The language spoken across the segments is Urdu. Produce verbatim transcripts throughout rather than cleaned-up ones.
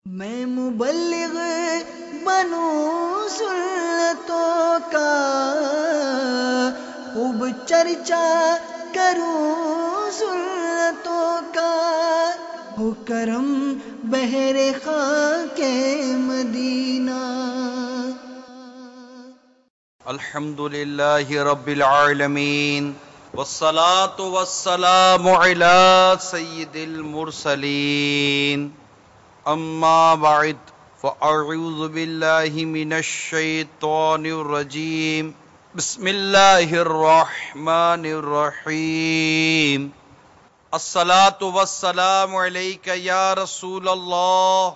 میں مبلغ بنوں سنتوں کا، خوب چرچا کروں سنتوں کا، ہو کرم بہر خاک مدینہ۔ الحمد للہ رب العالمین، والصلاة والسلام علی سید المرسلین، اما بعد فاعوذ باللہ من الشیطان الرجیم، بسم اللہ الرحمن الرحیم۔ الصلاة والسلام علیک یا رسول اللہ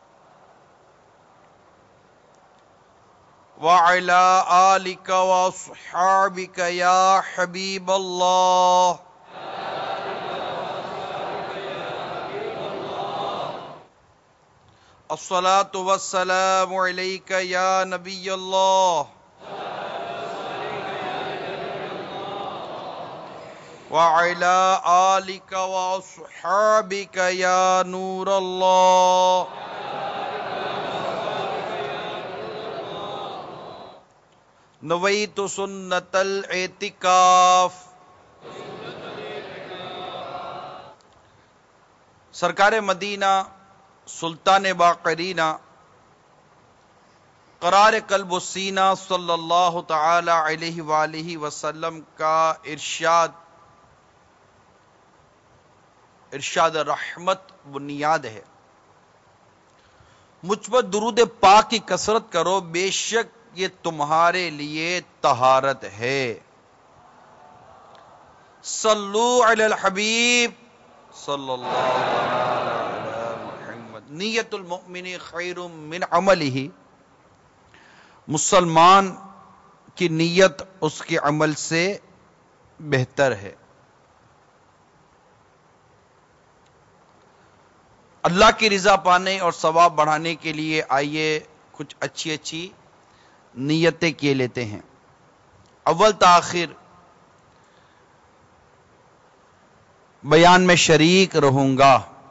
وعلى آلك وأصحابك يا حبيب الله۔ الصلاة والسلام عليك يا نبي الله وعلى آلك وأصحابك يا نور الله۔ نویت سنت الاعتکاف۔ سرکار مدینہ سلطان باقرینہ قرار قلب و سینہ صلی اللہ تعالی علیہ وآلہ وسلم کا ارشاد ارشاد رحمت بنیاد ہے، مجھ پر درود پاک کی کثرت کرو، بے شک یہ تمہارے لیے طہارت ہے۔ صلو علی الحبیب صلی اللہ علیہ محمد۔ نیت المؤمن خیر من عملہ، مسلمان کی نیت اس کے عمل سے بہتر ہے۔ اللہ کی رضا پانے اور ثواب بڑھانے کے لیے آئیے کچھ اچھی اچھی نیتیں کیے لیتے ہیں۔ اول تاخیر بیان میں شریک رہوں گا،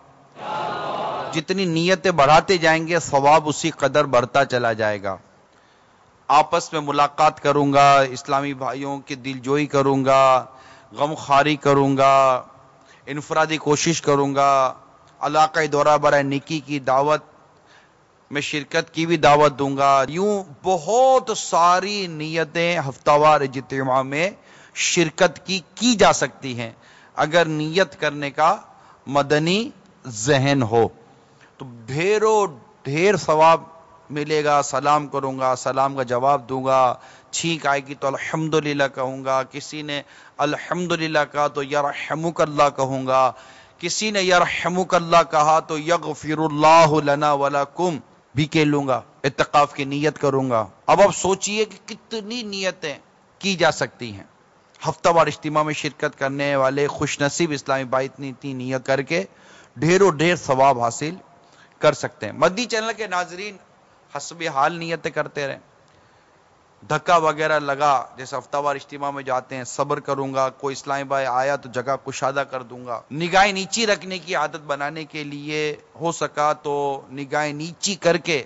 جتنی نیتیں بڑھاتے جائیں گے ثواب اسی قدر بڑھتا چلا جائے گا۔ آپس میں ملاقات کروں گا، اسلامی بھائیوں کی دل جوئی کروں گا، غم خواری کروں گا، انفرادی کوشش کروں گا، علاقہ دورہ برائے نیکی کی دعوت میں شرکت کی بھی دعوت دوں گا۔ یوں بہت ساری نیتیں ہفتہ وار اجتماع میں شرکت کی کی جا سکتی ہیں، اگر نیت کرنے کا مدنی ذہن ہو تو ڈھیروں ڈھیر ثواب ملے گا۔ سلام کروں گا، سلام کا جواب دوں گا، چھینک آئے گی تو الحمدللہ کہوں گا، کسی نے الحمدللہ کہا تو یرحمک اللہ کہوں گا، کسی نے یرحمک اللہ کہا تو یغفر اللہ لنا ولکم بھی کہہ لوں گا، اعتکاف کی نیت کروں گا۔ اب آپ سوچئے کہ کتنی نیتیں کی جا سکتی ہیں۔ ہفتہ وار اجتماع میں شرکت کرنے والے خوش نصیب اسلامی بھائی اتنی اتنی نیت کر کے ڈھیروں ڈھیر ثواب حاصل کر سکتے ہیں۔ مدنی چینل کے ناظرین حسب حال نیتیں کرتے رہیں۔ دھکا وغیرہ لگا جیسے ہفتہ وار اجتماع میں جاتے ہیں، صبر کروں گا، کوئی اسلامی بھائی آیا تو جگہ کشادہ کر دوں گا۔ نگاہیں نیچی رکھنے کی عادت بنانے کے لیے ہو سکا تو نگاہیں نیچی کر کے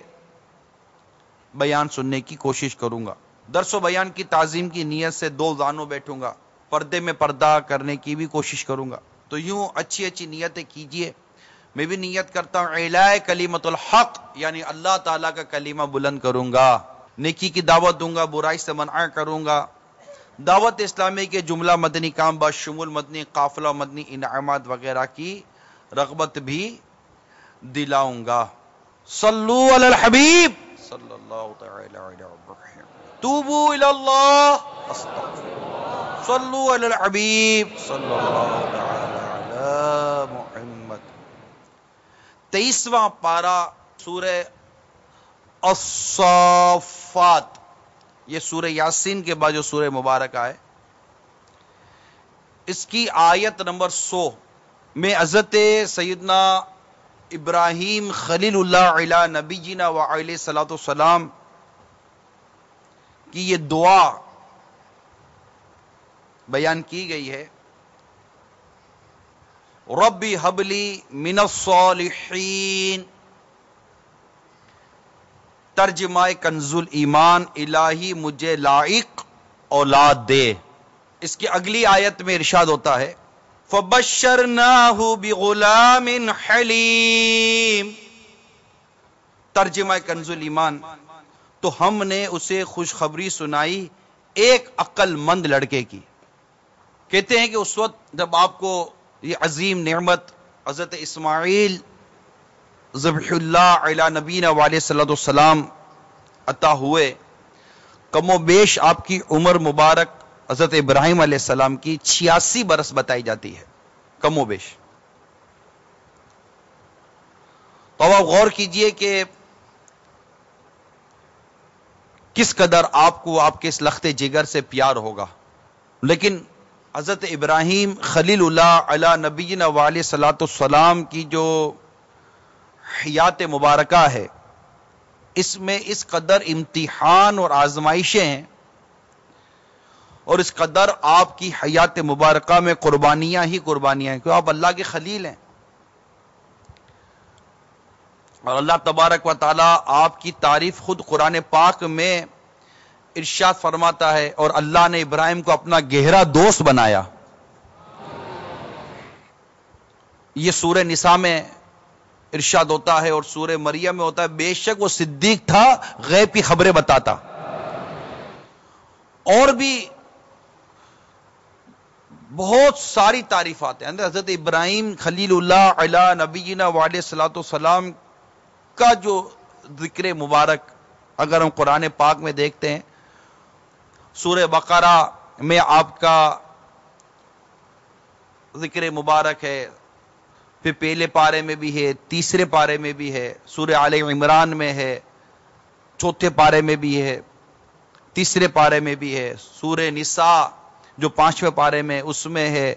بیان سننے کی کوشش کروں گا۔ درس و بیان کی تعظیم کی نیت سے دو زانوں بیٹھوں گا، پردے میں پردہ کرنے کی بھی کوشش کروں گا۔ تو یوں اچھی اچھی نیتیں کیجئے۔ میں بھی نیت کرتا ہوں اعلاء کلمۃ الحق، یعنی اللہ تعالیٰ کا کلمہ بلند کروں گا، نیکی کی دعوت دوں گا، برائی سے منع کروں گا، دعوت اسلامی کے جملہ مدنی کام بشمول مدنی قافلہ، مدنی انعامات وغیرہ کی رغبت بھی دلاؤں گا۔ صلو علی الحبیب صلی اللہ تعالی علیہ وسلم، توبوا الی اللہ، استغفر، صلو علی الحبیب صلی اللہ تعالی علی محمد۔ تیئیسواں پارہ سورہ الصافات، یہ سورہ یاسین کے بعد جو سورہ مبارکہ ہے، اس کی آیت نمبر سو میں حضرت سیدنا ابراہیم خلیل اللہ علیہ نبی جینا و علیہ الصلوۃ والسلام کی یہ دعا بیان کی گئی ہے، ربی حبلی من الصالحین، ترجمہ کنز الایمان، الہی مجھے لائق اولاد دے۔ اس کی اگلی آیت میں ارشاد ہوتا ہے فَبَشَّرْنَاهُ بِغُلَامٍ حَلِيمٍ، ترجمہ کنز الایمان، تو ہم نے اسے خوشخبری سنائی ایک عقل مند لڑکے کی۔ کہتے ہیں کہ اس وقت جب آپ کو یہ عظیم نعمت حضرت اسماعیل ذبح اللہ علی نبینا علیہ الصلوۃ والسلام عطا ہوئے، کم و بیش آپ کی عمر مبارک حضرت ابراہیم علیہ السلام کی چھیاسی برس بتائی جاتی ہے، کم و بیش۔ تو اب آپ غور کیجئے کہ کس قدر آپ کو آپ کے اس لخت جگر سے پیار ہوگا۔ لیکن حضرت ابراہیم خلیل اللہ علی نبینا علیہ الصلوۃ والسلام کی جو حیات مبارکہ ہے، اس میں اس قدر امتحان اور آزمائشیں ہیں، اور اس قدر آپ کی حیات مبارکہ میں قربانیاں ہی قربانیاں ہیں، کیونکہ آپ اللہ کے خلیل ہیں، اور اللہ تبارک و تعالی آپ کی تعریف خود قرآن پاک میں ارشاد فرماتا ہے، اور اللہ نے ابراہیم کو اپنا گہرا دوست بنایا۔ یہ سورہ نساء میں ارشاد ہوتا ہے، اور سورہ مریم میں ہوتا ہے بے شک وہ صدیق تھا، غیب کی خبریں بتاتا۔ اور بھی بہت ساری تعریفات ہیں حضرت ابراہیم خلیل اللہ علی نبینا علیہ الصلوۃ والسلام کا جو ذکر مبارک اگر ہم قرآن پاک میں دیکھتے ہیں، سورہ بقرہ میں آپ کا ذکر مبارک ہے، پھر پہلے پارے میں بھی ہے، تیسرے پارے میں بھی ہے، سورہ آل عمران میں ہے، چوتھے پارے میں بھی ہے، تیسرے پارے میں بھی ہے، سورہ نساء جو پانچویں پارے میں اس میں ہے،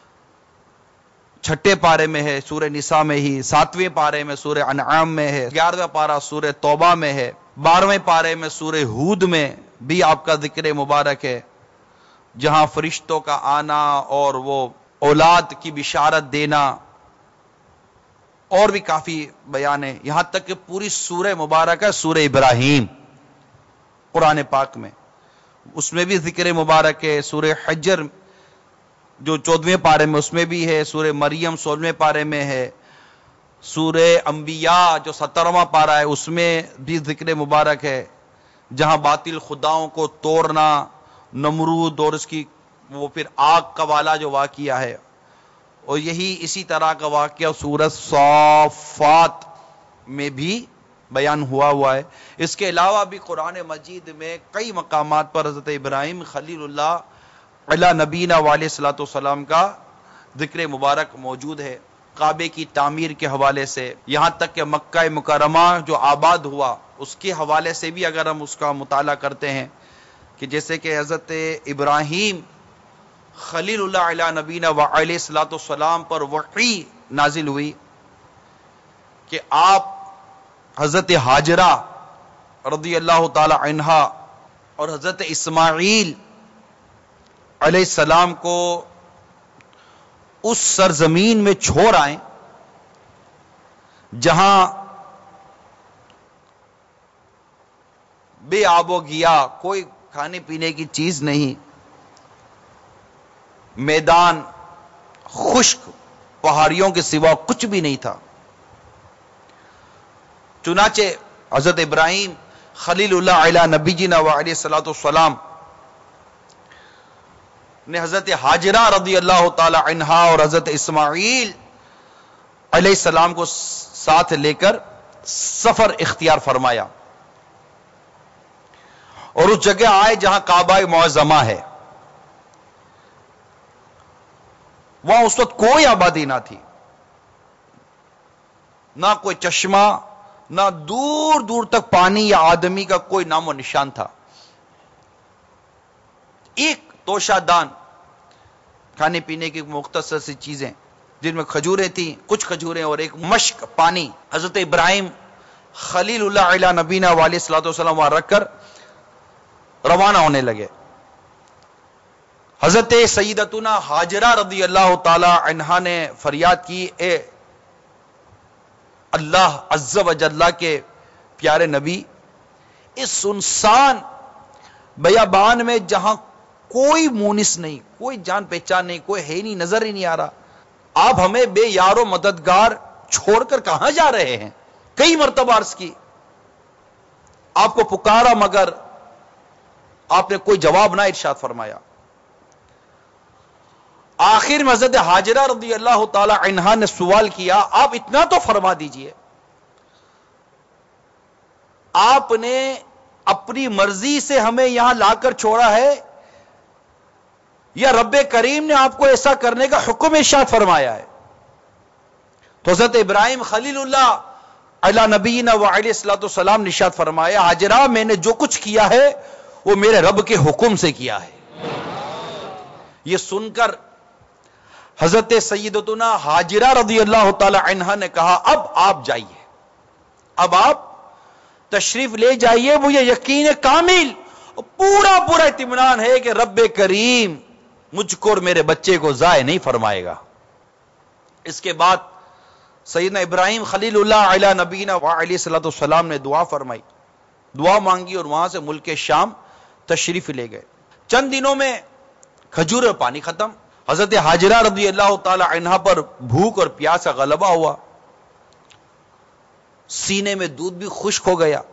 چھٹے پارے میں ہے سورہ نساء میں ہی، ساتویں پارے میں سورہ انعام میں ہے، گیارہویں پارہ سورہ توبہ میں ہے، بارہویں پارے میں سورہ ہود میں بھی آپ کا ذکر مبارک ہے، جہاں فرشتوں کا آنا اور وہ اولاد کی بشارت دینا، اور بھی کافی بیان ہے، یہاں تک کہ پوری سورہ مبارک ہے سورہ ابراہیم قرآن پاک میں، اس میں بھی ذکر مبارک ہے، سورہ حجر جو چودویں پارے میں اس میں بھی ہے، سورہ مریم سولہویں پارے میں ہے، سورہ انبیاء جو سترواں پارہ ہے اس میں بھی ذکر مبارک ہے، جہاں باطل خداؤں کو توڑنا، نمرود اور اس کی وہ پھر آگ کا والا جو واقعہ ہے، اور یہی اسی طرح کا واقعہ سورہ صافات میں بھی بیان ہوا ہوا ہے۔ اس کے علاوہ بھی قرآن مجید میں کئی مقامات پر حضرت ابراہیم خلیل اللہ علی نبینا علیہ الصلوۃ والسلام کا ذکر مبارک موجود ہے، کعبے کی تعمیر کے حوالے سے، یہاں تک کہ مکہ مکرمہ جو آباد ہوا اس کے حوالے سے بھی اگر ہم اس کا مطالعہ کرتے ہیں، کہ جیسے کہ حضرت ابراہیم خلیل اللہ علی نبینا علیہ الصلوۃ والسلام پر وحی نازل ہوئی کہ آپ حضرت ہاجرہ رضی اللہ تعالی عنہا اور حضرت اسماعیل علیہ السلام کو اس سرزمین میں چھوڑ آئیں جہاں بے آب و گیا، کوئی کھانے پینے کی چیز نہیں، میدان خشک، پہاڑیوں کے سوا کچھ بھی نہیں تھا۔ چنانچہ حضرت ابراہیم خلیل اللہ علی نبی جینا علیہ الصلوۃ والسلام نے حضرت ہاجرہ رضی اللہ تعالی عنہا اور حضرت اسماعیل علیہ السلام کو ساتھ لے کر سفر اختیار فرمایا، اور اس جگہ آئے جہاں کعبہ معظمہ ہے۔ وہاں اس وقت کوئی آبادی نہ تھی، نہ کوئی چشمہ، نہ دور دور تک پانی یا آدمی کا کوئی نام و نشان تھا۔ ایک توشہ دان، کھانے پینے کی مختصر سی چیزیں جن میں کھجوریں تھیں، کچھ کھجوریں، اور ایک مشک پانی۔ حضرت ابراہیم خلیل اللہ علیہ نبینا علیہ الصلوۃ والسلام وہاں رکھ کر روانہ ہونے لگے۔ حضرت سیدتنا ہاجرہ رضی اللہ تعالی عنہا نے فریاد کی، اے اللہ عز و جل کے پیارے نبی، اس سنسان بیابان میں جہاں کوئی مونس نہیں، کوئی جان پہچان نہیں، کوئی ہے نہیں، نظر ہی نہیں آ رہا، آپ ہمیں بے یار و مددگار چھوڑ کر کہاں جا رہے ہیں؟ کئی مرتبہ عرض کی، آپ کو پکارا مگر آپ نے کوئی جواب نہ ارشاد فرمایا۔ آخر میں حضرت حاجرہ رضی اللہ تعالی عنہا نے سوال کیا، آپ اتنا تو فرما دیجئے، آپ نے اپنی مرضی سے ہمیں یہاں لا کر چھوڑا ہے یا رب کریم نے آپ کو ایسا کرنے کا حکم ارشاد فرمایا ہے؟ تو حضرت ابراہیم خلیل اللہ علی نبینا و علیہ الصلوۃ والسلام نے ارشاد فرمایا، حاجرہ میں نے جو کچھ کیا ہے وہ میرے رب کے حکم سے کیا ہے۔ یہ سن کر حضرت سیدتنا حاجرہ رضی اللہ تعالی عنہا نے کہا، اب آپ جائیے، اب آپ تشریف لے جائیے، مجھے یقین کامل پورا پورا اطمینان ہے کہ رب کریم مجھ کو اور میرے بچے کو ضائع نہیں فرمائے گا۔ اس کے بعد سیدنا ابراہیم خلیل اللہ علی نبینا و علیہ الصلوۃ والسلام نے دعا فرمائی، دعا مانگی اور وہاں سے ملک شام تشریف لے گئے۔ چند دنوں میں کھجور اور پانی ختم، حضرت حاجرہ رضی اللہ تعالی عنہا پر بھوک اور پیاس کا غلبہ ہوا، سینے میں دودھ بھی خشک ہو گیا۔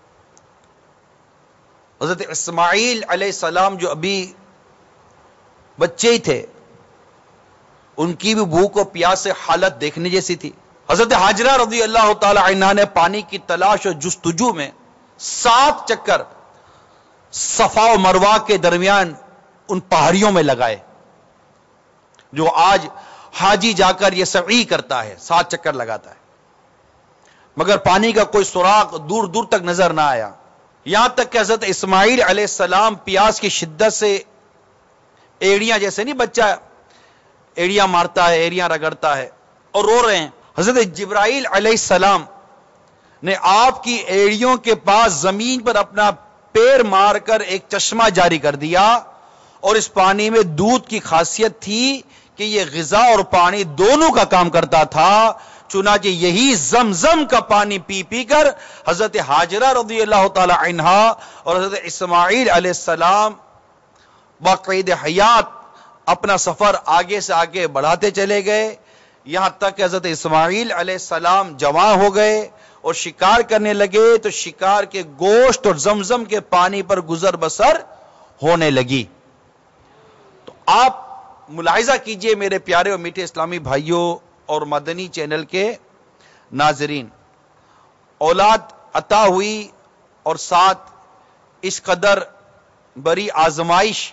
حضرت اسماعیل علیہ السلام جو ابھی بچے ہی تھے، ان کی بھی بھوک اور پیاس سے حالت دیکھنے جیسی تھی۔ حضرت حاجرہ رضی اللہ تعالی عنہا نے پانی کی تلاش اور جستجو میں سات چکر صفا و مروہ کے درمیان ان پہاڑیوں میں لگائے جو آج حاجی جا کر یہ سعی کرتا ہے، سات چکر لگاتا ہے، مگر پانی کا کوئی سراغ دور دور تک نظر نہ آیا، یہاں تک کہ حضرت اسماعیل علیہ السلام پیاس کی شدت سے ایڑیاں، جیسے نہیں بچہ ایڑیاں مارتا ہے، ایڑیاں رگڑتا ہے، اور رو رہے ہیں۔ حضرت جبرائیل علیہ السلام نے آپ کی ایڑیوں کے پاس زمین پر اپنا پیر مار کر ایک چشمہ جاری کر دیا، اور اس پانی میں دودھ کی خاصیت تھی کہ یہ غذا اور پانی دونوں کا کام کرتا تھا، چنانچہ یہی زمزم کا پانی پی پی کر حضرت حاجرہ رضی اللہ تعالی عنہا اور حضرت اسماعیل علیہ السلام باقید حیات اپنا سفر آگے سے آگے بڑھاتے چلے گئے، یہاں تک کہ حضرت اسماعیل علیہ السلام جوان ہو گئے اور شکار کرنے لگے تو شکار کے گوشت اور زمزم کے پانی پر گزر بسر ہونے لگی۔ تو آپ ملاحظہ کیجئے میرے پیارے اور میٹھے اسلامی بھائیوں اور مدنی چینل کے ناظرین، اولاد عطا ہوئی اور ساتھ اس قدر بڑی آزمائش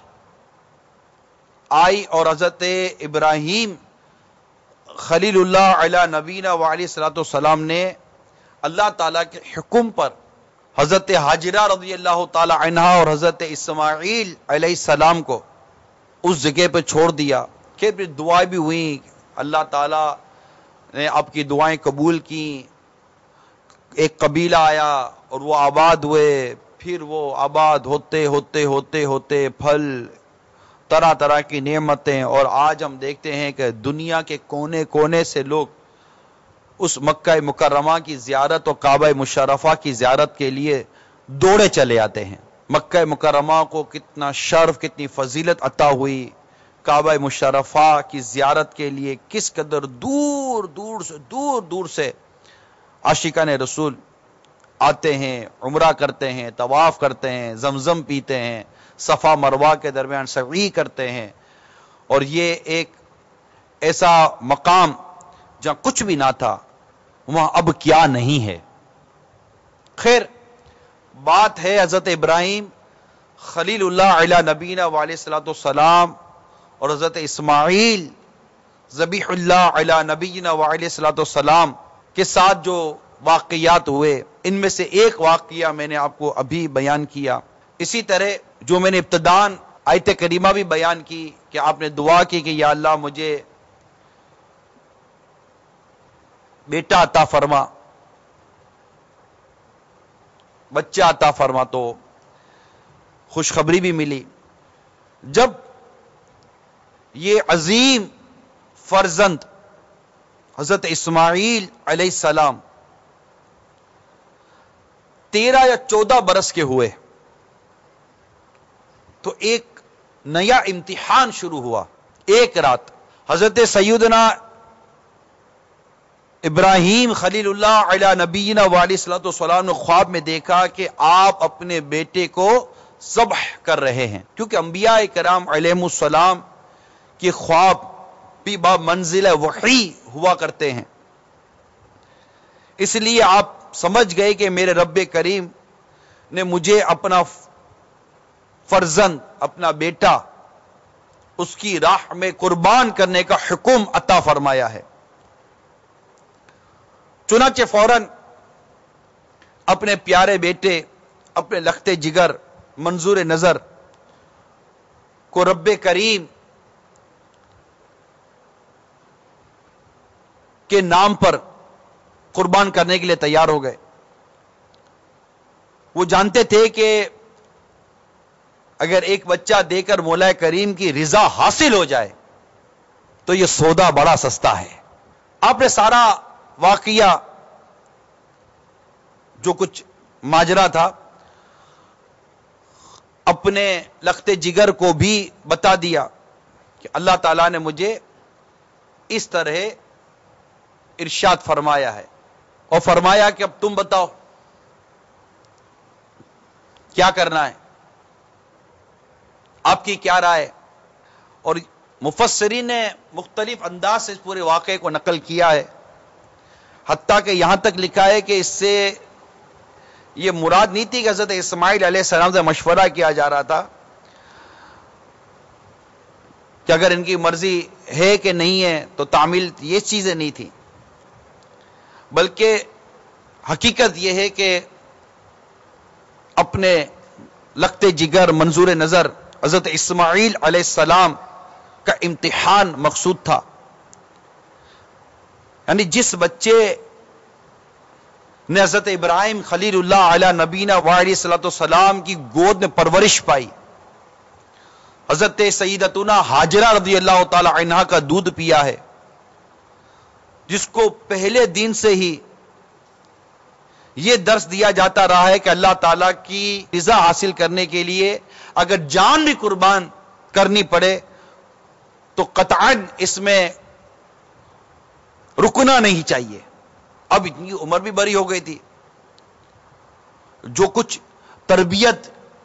آئی، اور حضرت ابراہیم خلیل اللہ علی نبینا و علیہ الصلوۃ والسلام نے اللہ تعالیٰ کے حکم پر حضرت حاجرہ رضی اللہ تعالی عنہا اور حضرت اسماعیل علیہ السلام کو اس جگہ پہ چھوڑ دیا کہ پھر دعائیں بھی ہوئیں، اللہ تعالیٰ نے آپ کی دعائیں قبول کی، ایک قبیلہ آیا اور وہ آباد ہوئے، پھر وہ آباد ہوتے ہوتے ہوتے ہوتے پھل، طرح طرح کی نعمتیں، اور آج ہم دیکھتے ہیں کہ دنیا کے کونے کونے سے لوگ اس مکہ مکرمہ کی زیارت اور کعبہ مشرفہ کی زیارت کے لیے دوڑے چلے آتے ہیں۔ مکہ مکرمہ کو کتنا شرف، کتنی فضیلت عطا ہوئی، کعبہ مشرفہ کی زیارت کے لیے کس قدر دور دور سے دور دور سے عاشقان رسول آتے ہیں، عمرہ کرتے ہیں، طواف کرتے ہیں، زمزم پیتے ہیں، صفا مروہ کے درمیان سعی کرتے ہیں، اور یہ ایک ایسا مقام جہاں کچھ بھی نہ تھا وہاں اب کیا نہیں ہے۔ خیر، بات ہے حضرت ابراہیم خلیل اللہ علی نبینا و علیہ الصلوۃ والسلام اور حضرت اسماعیل ذبیح اللہ علی نبینا و علیہ الصلوۃ والسلام کے ساتھ جو واقعات ہوئے، ان میں سے ایک واقعہ میں نے آپ کو ابھی بیان کیا۔ اسی طرح جو میں نے ابتداً آیت کریمہ بھی بیان کی کہ آپ نے دعا کی کہ یا اللہ مجھے بیٹا عطا فرما، بچہ عطا فرما، تو خوشخبری بھی ملی۔ جب یہ عظیم فرزند حضرت اسماعیل علیہ السلام تیرہ یا چودہ برس کے ہوئے تو ایک نیا امتحان شروع ہوا. ایک رات حضرت سیدنا ابراہیم خلیل اللہ علی نبینا وعلیہ الصلوۃ والسلام نے خواب میں دیکھا کہ آپ اپنے بیٹے کو ذبح کر رہے ہیں، کیونکہ انبیاء کرام علیہم السلام کے خواب بھی با منزل وحی ہوا کرتے ہیں. اس لیے آپ سمجھ گئے کہ میرے رب کریم نے مجھے اپنا فرزند، اپنا بیٹا اس کی راہ میں قربان کرنے کا حکم عطا فرمایا ہے. چنانچہ فوراً اپنے پیارے بیٹے، اپنے لختے جگر، منظور نظر کو رب کریم کے نام پر قربان کرنے کے لیے تیار ہو گئے. وہ جانتے تھے کہ اگر ایک بچہ دے کر مولا کریم کی رضا حاصل ہو جائے تو یہ سودا بڑا سستا ہے. آپ نے سارا واقعہ جو کچھ ماجرا تھا اپنے لختے جگر کو بھی بتا دیا کہ اللہ تعالیٰ نے مجھے اس طرح ارشاد فرمایا ہے، اور فرمایا کہ اب تم بتاؤ کیا کرنا ہے، آپ کی کیا رائے. اور مفسرین نے مختلف انداز سے اس پورے واقعے کو نقل کیا ہے، حتیٰ کہ یہاں تک لکھا ہے کہ اس سے یہ مراد نہیں تھی کہ حضرت اسماعیل علیہ السلام سے مشورہ کیا جا رہا تھا کہ اگر ان کی مرضی ہے کہ نہیں ہے تو تعمیل، یہ چیزیں نہیں تھی، بلکہ حقیقت یہ ہے کہ اپنے لختے جگر، منظور نظر حضرت اسماعیل علیہ السلام کا امتحان مقصود تھا. یعنی جس بچے نے حضرت ابراہیم خلیل اللہ علی نبینا وعلیہ الصلوۃ والسلام کی گود میں پرورش پائی، حضرت سیدتنا ہاجرہ رضی اللہ تعالی عنہا کا دودھ پیا ہے، جس کو پہلے دن سے ہی یہ درس دیا جاتا رہا ہے کہ اللہ تعالیٰ کی رضا حاصل کرنے کے لیے اگر جان بھی قربان کرنی پڑے تو قطعاً اس میں رکنا نہیں چاہیے. اب اتنی عمر بھی بڑی ہو گئی تھی، جو کچھ تربیت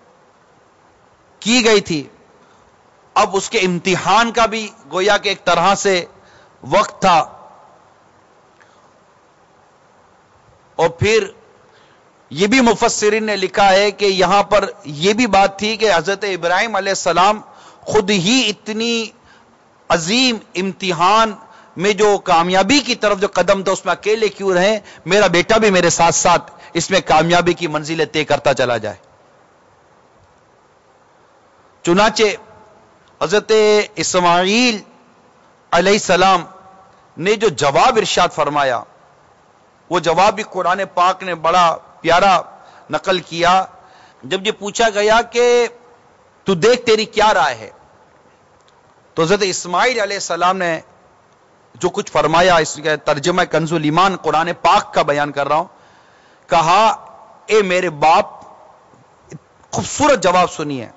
کی گئی تھی اب اس کے امتحان کا بھی گویا کہ ایک طرح سے وقت تھا. اور پھر یہ بھی مفسرین نے لکھا ہے کہ یہاں پر یہ بھی بات تھی کہ حضرت ابراہیم علیہ السلام خود ہی اتنی عظیم امتحان میں جو کامیابی کی طرف جو قدم تھا اس میں اکیلے کیوں رہیں، میرا بیٹا بھی میرے ساتھ ساتھ اس میں کامیابی کی منزلیں طے کرتا چلا جائے. چنانچہ حضرت اسماعیل علیہ السلام نے جو جواب ارشاد فرمایا، وہ جواب بھی قرآن پاک نے بڑا پیارا نقل کیا. جب یہ پوچھا گیا کہ تو دیکھ تیری کیا رائے ہے، تو حضرت اسماعیل علیہ السلام نے جو کچھ فرمایا، اس کا ترجمہ کنز الایمان قرآن پاک کا بیان کر رہا ہوں. کہا اے میرے باپ، خوبصورت جواب سنیے،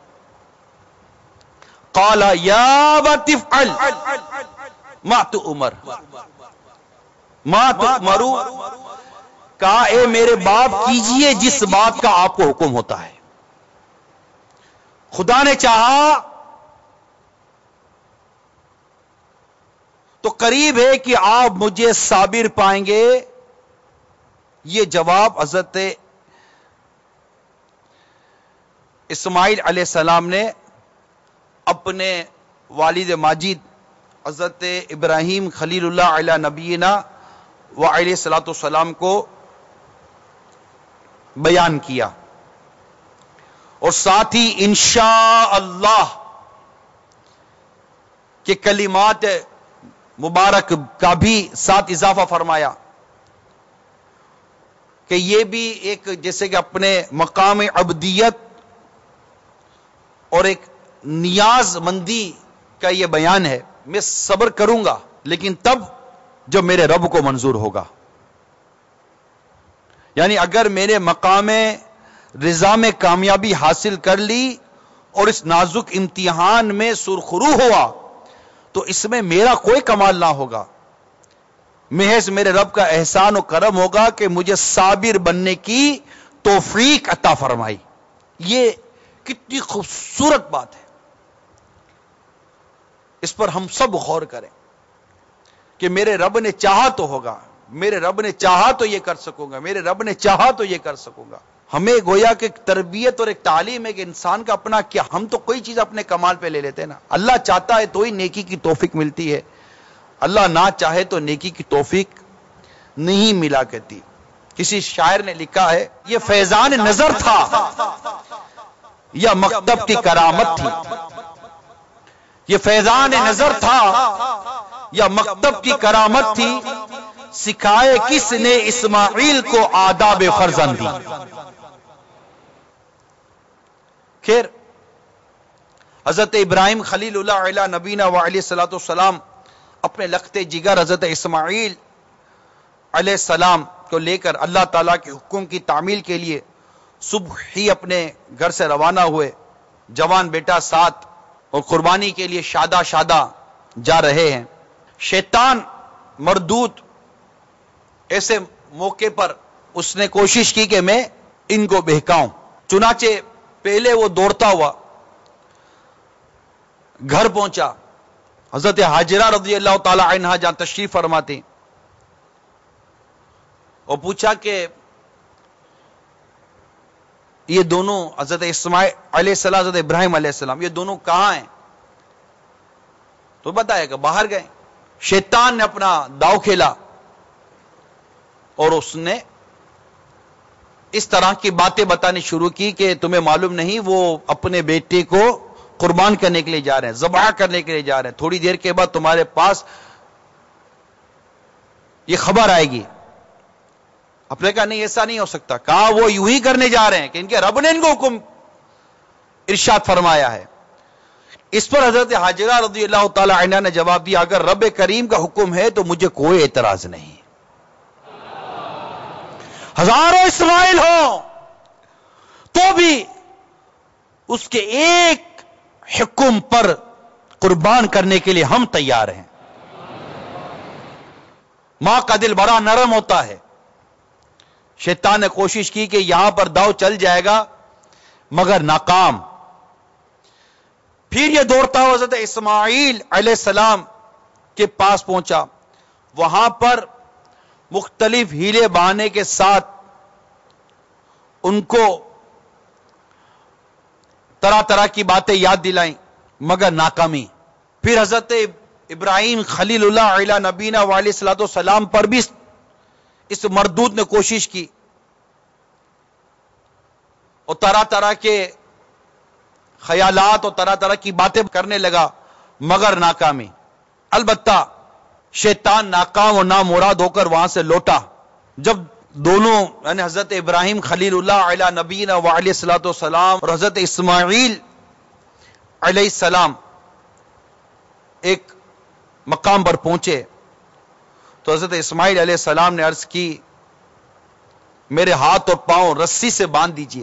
قال یا ابت افعل ما تؤمر ما تؤمر، کہا اے میرے باپ کیجئے جس بات کا آپ کو حکم ہوتا ہے. خدا نے چاہا تو قریب ہے کہ آپ مجھے صابر پائیں گے. یہ جواب حضرت اسماعیل علیہ السلام نے اپنے والد ماجد حضرت ابراہیم خلیل اللہ علی نبینا وعلیہ الصلوۃ والسلام کو بیان کیا، اور ساتھ ہی انشاء اللہ کے کلمات مبارک کا بھی ساتھ اضافہ فرمایا کہ یہ بھی ایک جیسے کہ اپنے مقام عبدیت اور ایک نیاز مندی کا یہ بیان ہے. میں صبر کروں گا لیکن تب جب میرے رب کو منظور ہوگا. یعنی اگر میرے مقام رضا میں کامیابی حاصل کر لی اور اس نازک امتحان میں سرخرو ہوا تو اس میں میرا کوئی کمال نہ ہوگا، محض میرے رب کا احسان و کرم ہوگا کہ مجھے صابر بننے کی توفیق عطا فرمائی۔ یہ کتنی خوبصورت بات ہے، اس پر ہم سب غور کریں کہ میرے رب نے چاہا تو ہوگا، میرے رب نے چاہا تو یہ کر سکوں گا، میرے رب نے چاہا تو یہ کر سکوں گا۔ ہمیں گویا کہ تربیت اور ایک تعلیم ہے کہ انسان کا اپنا کیا، ہم تو کوئی چیز اپنے کمال پہ لے لیتے ہیں نا، اللہ چاہتا ہے تو ہی نیکی کی توفیق ملتی ہے، اللہ نہ چاہے تو نیکی کی توفیق نہیں ملا کرتی۔ کسی شاعر نے لکھا ہے، یہ فیضان نظر تھا یا مکتب کی کرامت تھی، یہ فیضان نظر تھا یا مکتب کی کرامت تھی، سکھائے کس نے اسماعیل کو آداب فرزندی۔ خیر، حضرت ابراہیم خلیل اللہ علیہ نبینا و علیہ الصلوۃ والسلام اپنے لخت جگر حضرت اسماعیل علیہ السلام کو لے کر اللہ تعالیٰ کے حکم کی تعمیل کے لیے صبح ہی اپنے گھر سے روانہ ہوئے، جوان بیٹا ساتھ، اور قربانی کے لیے شادہ شادہ جا رہے ہیں۔ شیطان مردود ایسے موقع پر اس نے کوشش کی کہ میں ان کو بہکاؤں، چنانچہ پہلے وہ دوڑتا ہوا گھر پہنچا، حضرت حاجرہ رضی اللہ تعالی عنہا جہاں تشریف فرماتی، اور پوچھا کہ یہ دونوں حضرت اسماعیل علیہ السلام حضرت ابراہیم علیہ السلام یہ دونوں کہاں ہیں؟ تو بتایا کہ باہر گئے۔ شیطان نے اپنا داؤ کھیلا اور اس نے اس طرح کی باتیں بتانی شروع کی کہ تمہیں معلوم نہیں وہ اپنے بیٹے کو قربان کرنے کے لیے جا رہے ہیں، ذبح کرنے کے لیے جا رہے ہیں، تھوڑی دیر کے بعد تمہارے پاس یہ خبر آئے گی۔ آپ نے کہا نہیں، ایسا نہیں ہو سکتا، کہا وہ یوں ہی کرنے جا رہے ہیں کہ ان کے رب نے ان کو حکم ارشاد فرمایا ہے۔ اس پر حضرت حاجرہ رضی اللہ تعالی عنہ نے جواب دیا، اگر رب کریم کا حکم ہے تو مجھے کوئی اعتراض نہیں، ہزاروں اسماعیل ہوں تو بھی اس کے ایک حکم پر قربان کرنے کے لیے ہم تیار ہیں۔ ماں کا دل بڑا نرم ہوتا ہے۔ شیطان نے کوشش کی کہ یہاں پر داؤ چل جائے گا مگر ناکام۔ پھر یہ دوڑتا ہوا حضرت اسماعیل علیہ السلام کے پاس پہنچا، وہاں پر مختلف ہیلے بہانے کے ساتھ ان کو طرح طرح کی باتیں یاد دلائیں مگر ناکامی۔ پھر حضرت ابراہیم خلیل اللہ علیہ نبینا و علیہ الصلوۃ والسلام پر بھی اس مردود نے کوشش کی اور طرح طرح کے خیالات اور طرح طرح کی باتیں کرنے لگا مگر ناکامی۔ البتہ شیطان ناکام اور نامراد ہو کر وہاں سے لوٹا۔ جب دونوں یعنی حضرت ابراہیم خلیل اللہ علیہ نبینا و علیہ الصلوۃ والسلام اور حضرت اسماعیل علیہ السلام ایک مقام پر پہنچے تو حضرت اسماعیل علیہ السلام نے عرض کی، میرے ہاتھ اور پاؤں رسی سے باندھ دیجئے،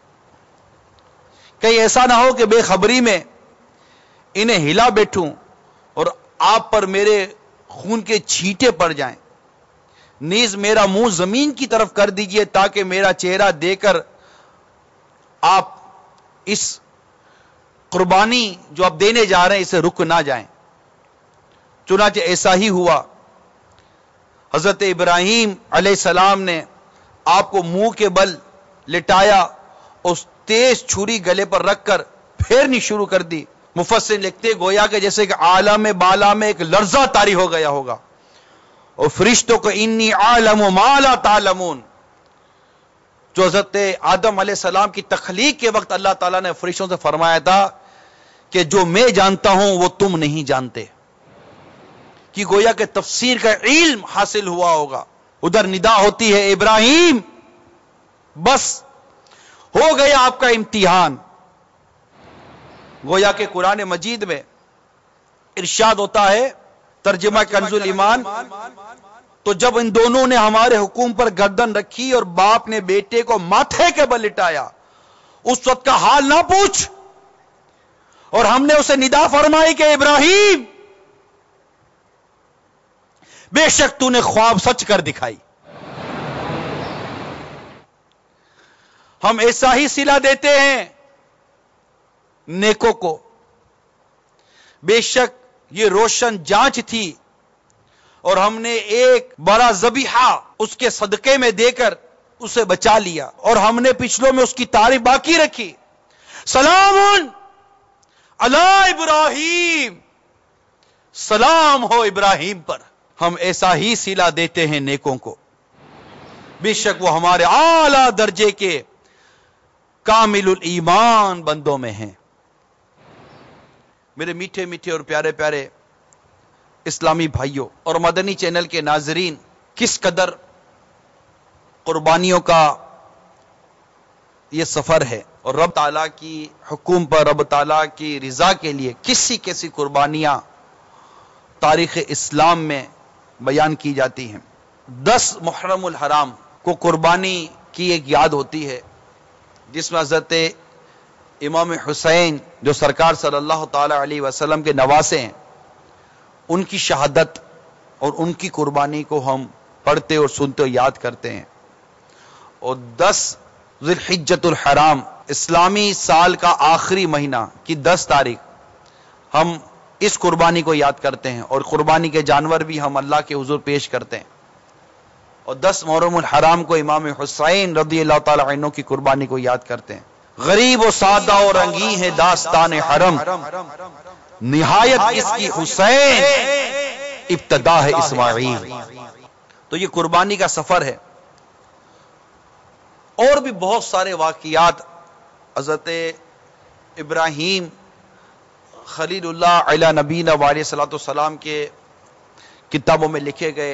کہیں ایسا نہ ہو کہ بے خبری میں انہیں ہلا بیٹھوں اور آپ پر میرے خون کے چھینٹے پڑ جائیں، نیز میرا منہ زمین کی طرف کر دیجئے تاکہ میرا چہرہ دے کر آپ اس قربانی جو آپ دینے جا رہے ہیں اسے رک نہ جائیں۔ چنانچہ ایسا ہی ہوا۔ حضرت ابراہیم علیہ السلام نے آپ کو منہ کے بل لٹایا، اس تیز چھری گلے پر رکھ کر پھیرنی شروع کر دی۔ مفسر لکھتے گویا کہ جیسے کہ عالم بالا میں ایک لرزہ طاری ہو گیا ہوگا، اور فرشتوں کو انی عالم ما لا تعلمون، جو حضرت آدم علیہ السلام کی تخلیق کے وقت اللہ تعالیٰ نے فرشتوں سے فرمایا تھا کہ جو میں جانتا ہوں وہ تم نہیں جانتے، کہ گویا کہ تفسیر کا علم حاصل ہوا ہوگا۔ ادھر ندا ہوتی ہے، ابراہیم بس ہو گیا آپ کا امتحان۔ گویا کہ قرآن مجید میں ارشاد ہوتا ہے، ترجمہ کنز الایمان، تو جب ان دونوں نے ہمارے حکم پر گردن رکھی اور باپ نے بیٹے کو ماتھے کے بل لٹایا، اس وقت کا حال نہ پوچھ، اور ہم نے اسے ندا فرمائی کہ ابراہیم بے شک تو نے خواب سچ کر دکھائی، ہم ایسا ہی صلہ دیتے ہیں نیکوں کو، بے شک یہ روشن جانچ تھی اور ہم نے ایک بڑا ذبیحہ اس کے صدقے میں دے کر اسے بچا لیا، اور ہم نے پچھلوں میں اس کی تعریف باقی رکھی، سلام علی ابراہیم، سلام ہو ابراہیم پر۔ ہم ایسا ہی صلہ دیتے ہیں نیکوں کو، بے شک وہ ہمارے اعلی درجے کے کامل الایمان بندوں میں ہیں۔ میرے میٹھے میٹھے اور پیارے پیارے اسلامی بھائیوں اور مدنی چینل کے ناظرین، کس قدر قربانیوں کا یہ سفر ہے، اور رب تعالیٰ کی حکم پر، رب تعالیٰ کی رضا کے لیے کسی کیسی قربانیاں تاریخ اسلام میں بیان کی جاتی ہیں۔ دس محرم الحرام کو قربانی کی ایک یاد ہوتی ہے، جس میں حضرت امام حسین جو سرکار صلی اللہ تعالی علیہ وسلم کے نواسے ہیں، ان کی شہادت اور ان کی قربانی کو ہم پڑھتے اور سنتے اور یاد کرتے ہیں۔ اور دس ذی الحجۃ الحرام، اسلامی سال کا آخری مہینہ کی دس تاریخ ہم اس قربانی کو یاد کرتے ہیں، اور قربانی کے جانور بھی ہم اللہ کے حضور پیش کرتے ہیں۔ اور دس محرم الحرام کو امام حسین رضی اللہ تعالی عنہ کی قربانی کو یاد کرتے ہیں۔ غریب و سادہ اور رنگین ہے داستان حرم، نہایت اس کی حسین، ابتدا ہے اسماعیل۔ تو یہ قربانی کا سفر ہے، اور بھی بہت سارے واقعات حضرت ابراہیم خلیل اللہ علیہ نبینا علیہ الصلوۃ والسلام کے کتابوں میں لکھے گئے۔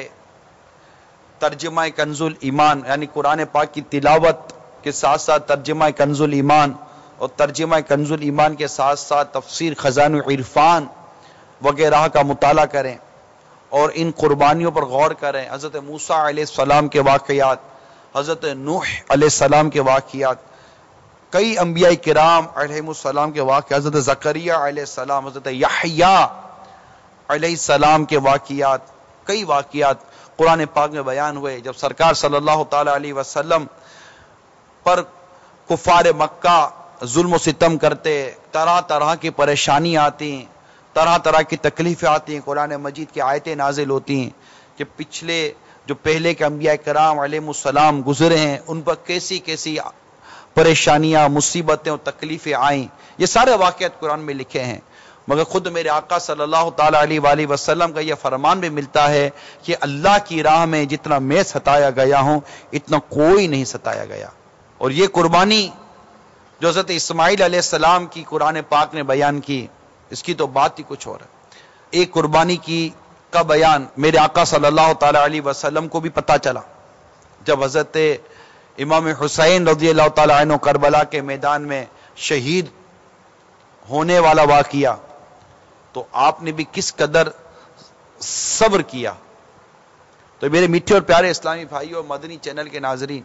ترجمہ کنز الایمان یعنی قرآن پاک کی تلاوت کے ساتھ ساتھ ترجمہ کنز الایمان، اور ترجمہ کنز الایمان کے ساتھ ساتھ تفسیر خزائن العرفان وغیرہ کا مطالعہ کریں اور ان قربانیوں پر غور کریں۔ حضرت موسیٰ علیہ السلام کے واقعات، حضرت نوح علیہ السلام کے واقعات، کئی انبیاء کرام علیہ السلام کے واقعات، حضرت زکریا علیہ السلام، حضرت یحییٰ علیہ السلام کے واقعات، کئی واقعات قرآن پاک میں بیان ہوئے جب سرکار صلی اللہ تعالی علیہ وسلم پر کفار مکہ ظلم و ستم کرتے، طرح طرح کی پریشانیاں آتی ہیں، طرح طرح کی تکلیفیں آتی ہیں، قرآن مجید کی آیتیں نازل ہوتی ہیں کہ پچھلے جو پہلے کے انبیاء کرام علیہ السلام گزرے ہیں ان پر کیسی کیسی پریشانیاں، مصیبتیں اور تکلیفیں آئیں۔ یہ سارے واقعات قرآن میں لکھے ہیں، مگر خود میرے آقا صلی اللہ تعالی علیہ وآلہ وسلم کا یہ فرمان بھی ملتا ہے کہ اللہ کی راہ میں جتنا میں ستایا گیا ہوں اتنا کوئی نہیں ستایا گیا۔ اور یہ قربانی جو حضرت اسماعیل علیہ السلام کی قرآن پاک نے بیان کی، اس کی تو بات ہی کچھ اور ہے۔ ایک قربانی کی کا بیان میرے آقا صلی اللہ تعالی علیہ وسلم کو بھی پتا چلا جب حضرت امام حسین رضی اللہ تعالی عنہ کربلا کے میدان میں شہید ہونے والا واقعہ، تو آپ نے بھی کس قدر صبر کیا۔ تو میرے میٹھے اور پیارے اسلامی بھائیوں اور مدنی چینل کے ناظرین،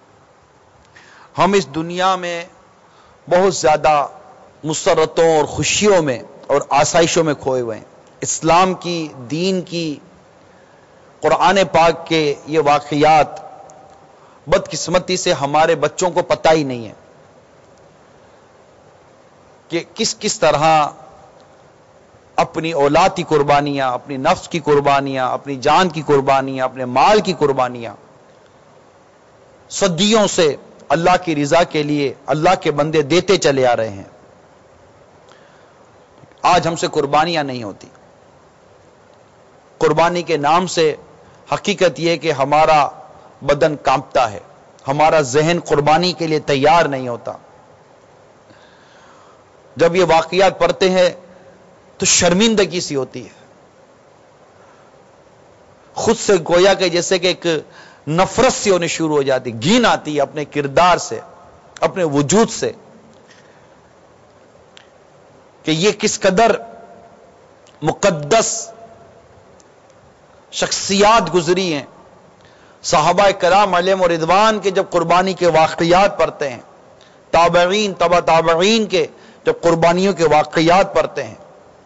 ہم اس دنیا میں بہت زیادہ مسرتوں اور خوشیوں میں اور آسائشوں میں کھوئے ہوئے ہیں۔ اسلام کی، دین کی، قرآن پاک کے یہ واقعات بدقسمتی سے ہمارے بچوں کو پتہ ہی نہیں ہے کہ کس کس طرح اپنی اولاد کی قربانیاں، اپنی نفس کی قربانیاں، اپنی جان کی قربانیاں، اپنے مال کی قربانیاں صدیوں سے اللہ کی رضا کے لیے اللہ کے بندے دیتے چلے آ رہے ہیں۔ آج ہم سے قربانیاں نہیں ہوتی۔ قربانی کے نام سے حقیقت یہ کہ ہمارا بدن کانپتا ہے، ہمارا ذہن قربانی کے لیے تیار نہیں ہوتا۔ جب یہ واقعات پڑھتے ہیں تو شرمندگی سی ہوتی ہے، خود سے گویا کہ جیسے کہ ایک نفرت سی ہونے شروع ہو جاتی، گھن آتی ہے اپنے کردار سے، اپنے وجود سے، کہ یہ کس قدر مقدس شخصیات گزری ہیں صحابہ کرام علیہم رضوان کے جب قربانی کے واقعات پڑھتے ہیں، تابعین تبع تابعین کے جب قربانیوں کے واقعات پڑھتے ہیں،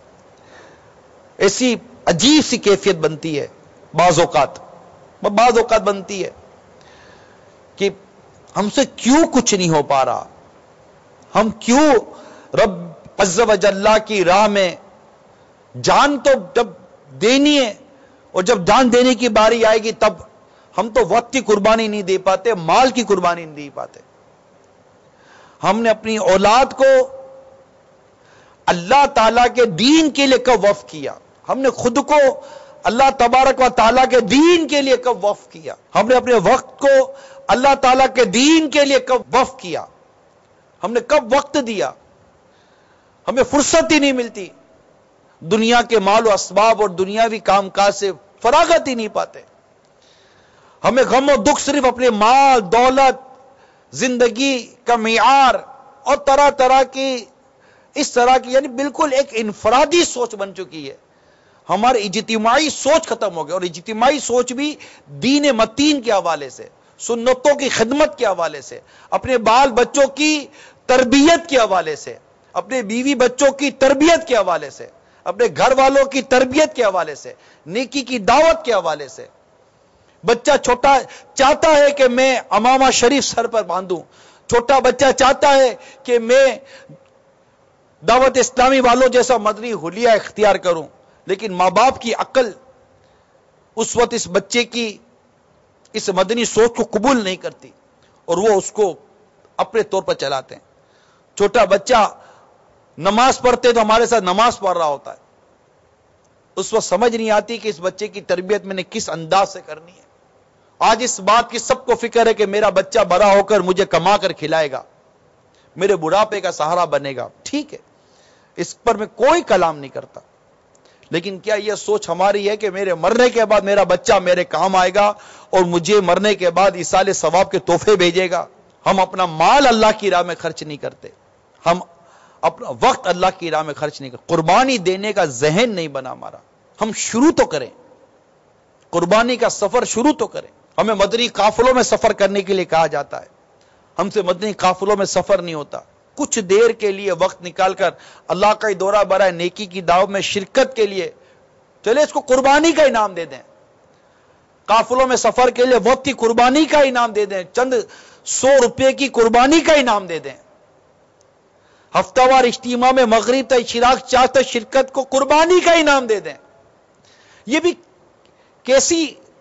ایسی عجیب سی کیفیت بنتی ہے، بعض اوقات بعض اوقات بنتی ہے کہ ہم سے کیوں کچھ نہیں ہو پا رہا، ہم کیوں رب عز و جل کی راہ میں جان تو جب دینی ہے، اور جب جان دینے کی باری آئے گی تب ہم تو وقت کی قربانی نہیں دے پاتے، مال کی قربانی نہیں دے پاتے۔ ہم نے اپنی اولاد کو اللہ تعالیٰ کے دین کے لیے کب وقف کیا؟ ہم نے خود کو اللہ تبارک و تعالیٰ کے دین کے لیے کب وقف کیا؟ ہم نے اپنے وقت کو اللہ تعالیٰ کے دین کے لیے کب وقف کیا؟ ہم نے کب وقت دیا؟ ہمیں فرصت ہی نہیں ملتی، دنیا کے مال و اسباب اور دنیاوی کام کاج سے فراغت ہی نہیں پاتے۔ ہمیں غم و دکھ صرف اپنے مال دولت، زندگی کا معیار اور طرح طرح کی اس طرح کی، یعنی بالکل ایک انفرادی سوچ بن چکی ہے۔ ہماری اجتماعی سوچ ختم ہو گئی، اور اجتماعی سوچ بھی دین متین کے حوالے سے، سنتوں کی خدمت کے حوالے سے، اپنے بال بچوں کی تربیت کے حوالے سے، اپنے بیوی بچوں کی تربیت کے حوالے سے، اپنے گھر والوں کی تربیت کے حوالے سے، نیکی کی دعوت کے حوالے سے۔ بچہ چھوٹا چاہتا ہے کہ میں امامہ شریف سر پر باندھوں، چھوٹا بچہ چاہتا ہے کہ میں دعوت اسلامی والوں جیسا مدنی حلیہ اختیار کروں، لیکن ماں باپ کی عقل اس وقت اس بچے کی اس مدنی سوچ کو قبول نہیں کرتی، اور وہ اس کو اپنے طور پر چلاتے ہیں۔ چھوٹا بچہ نماز پڑھتے تو ہمارے ساتھ نماز پڑھ رہا ہوتا ہے، اس وقت سمجھ نہیں آتی کہ اس بچے کی تربیت میں نے کس انداز سے کرنی ہے۔ آج اس بات کی سب کو فکر ہے کہ میرا بچہ بڑا ہو کر مجھے کما کر کھلائے گا، میرے بڑھاپے کا سہارا بنے گا، ٹھیک ہے، اس پر میں کوئی کلام نہیں کرتا، لیکن کیا یہ سوچ ہماری ہے کہ میرے مرنے کے بعد میرا بچہ میرے کام آئے گا اور مجھے مرنے کے بعد ایصال ثواب کے تحفے بھیجے گا؟ ہم اپنا مال اللہ کی راہ میں خرچ نہیں کرتے، ہم اپنا وقت اللہ کی راہ میں خرچ نہیں کرتے، قربانی دینے کا ذہن نہیں بنا ہمارا۔ ہم شروع تو کریں، قربانی کا سفر شروع تو کریں۔ ہمیں مدنی قافلوں میں سفر کرنے کے لیے کہا جاتا ہے، ہم سے مدنی قافلوں میں سفر نہیں ہوتا۔ کچھ دیر کے لیے وقت نکال کر اللہ کا دورہ برائے نیکی کی دعوت میں شرکت کے لیے چلے، اس کو قربانی کا انعام دے دیں۔ قافلوں میں سفر کے لیے وقت کی قربانی کا انعام دے دیں، چند سو روپے کی قربانی کا انعام دے دیں۔ ہفتہ وار اجتماع میں مغرب تک اشراق چاہ تک شرکت کو قربانی کا انعام دے دیں۔ یہ بھی کیسی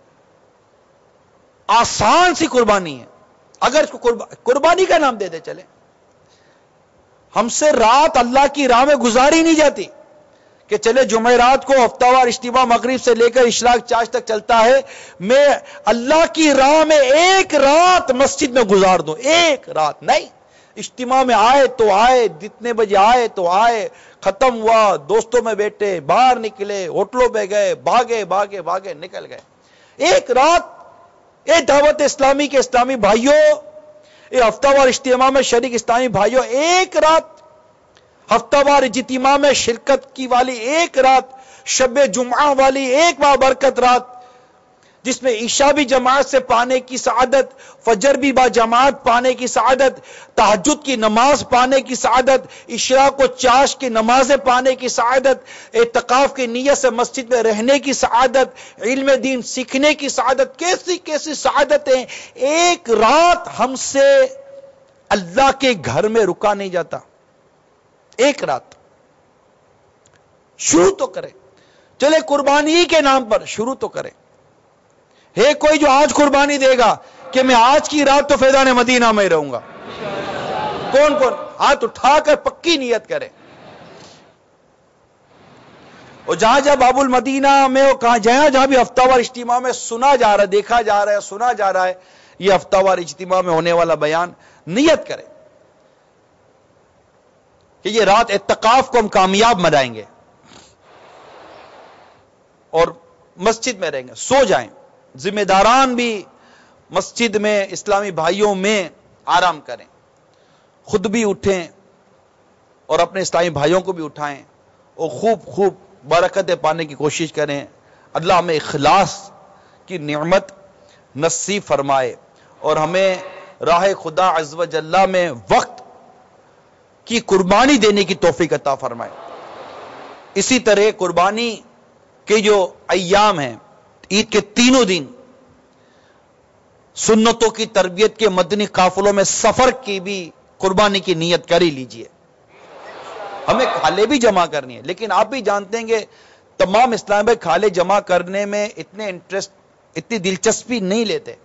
آسان سی قربانی ہے، اگر اس کو قربانی کا نام دے دے چلے۔ ہم سے رات اللہ کی راہ میں گزاری نہیں جاتی کہ چلے جمعرات کو ہفتہ وار اجتماع مغرب سے لے کر اشراق چاش تک چلتا ہے، میں اللہ کی راہ میں ایک رات مسجد میں گزار دوں، ایک رات نہیں۔ اجتماع میں آئے تو آئے، جتنے بجے آئے تو آئے، ختم ہوا دوستوں میں بیٹھے، باہر نکلے، ہوٹلوں پہ گئے، بھاگے بھاگے بھاگے نکل گئے۔ ایک رات اے دعوت اسلامی کے اسلامی بھائیوں، اے ہفتہ وار اجتماع میں شریک اسلامی بھائیوں، ایک رات ہفتہ وار اجتماع میں شرکت کی والی ایک رات، شب جمعہ والی ایک بابرکت رات، جس میں عشاء بھی جماعت سے پانے کی سعادت، فجر بھی با جماعت پانے کی سعادت، تہجد کی نماز پانے کی سعادت، اشراق و چاش کی نمازیں پانے کی سعادت، اعتکاف کی نیت سے مسجد میں رہنے کی سعادت، علم دین سیکھنے کی سعادت، کیسی کیسی سعادتیں۔ ایک رات ہم سے اللہ کے گھر میں رکا نہیں جاتا، ایک رات شروع تو کرے، چلے قربانی کے نام پر شروع تو کرے۔ ہے کوئی جو آج قربانی دے گا کہ میں آج کی رات تو فیضان مدینہ میں رہوں گا؟ کون کون ہاتھ اٹھا کر پکی نیت کرے۔ اور جہاں جہاں باب المدینہ میں، کہاں جہاں جہاں بھی ہفتہ وار اجتماع میں سنا جا رہا ہے، دیکھا جا رہا ہے، سنا جا رہا ہے یہ ہفتہ وار اجتماع میں ہونے والا بیان، نیت کرے کہ یہ رات اعتکاف کو ہم کامیاب بنائیں گے اور مسجد میں رہیں گے، سو جائیں۔ ذمہ داران بھی مسجد میں اسلامی بھائیوں میں آرام کریں، خود بھی اٹھیں اور اپنے اسلامی بھائیوں کو بھی اٹھائیں اور خوب خوب برکتیں پانے کی کوشش کریں۔ اللہ ہمیں اخلاص کی نعمت نصیب فرمائے اور ہمیں راہ خدا عز و جل میں وقت کی قربانی دینے کی توفیق عطا فرمائے۔ اسی طرح قربانی کے جو ایام ہیں، عید کے تینوں دن سنتوں کی تربیت کے مدنی قافلوں میں سفر کی بھی قربانی کی نیت کر ہی لیجئے۔ ہمیں کھالے بھی جمع کرنی ہے، لیکن آپ بھی جانتے ہیں کہ تمام اسلام بھائی کھالے جمع کرنے میں اتنے انٹرسٹ اتنی دلچسپی نہیں لیتے،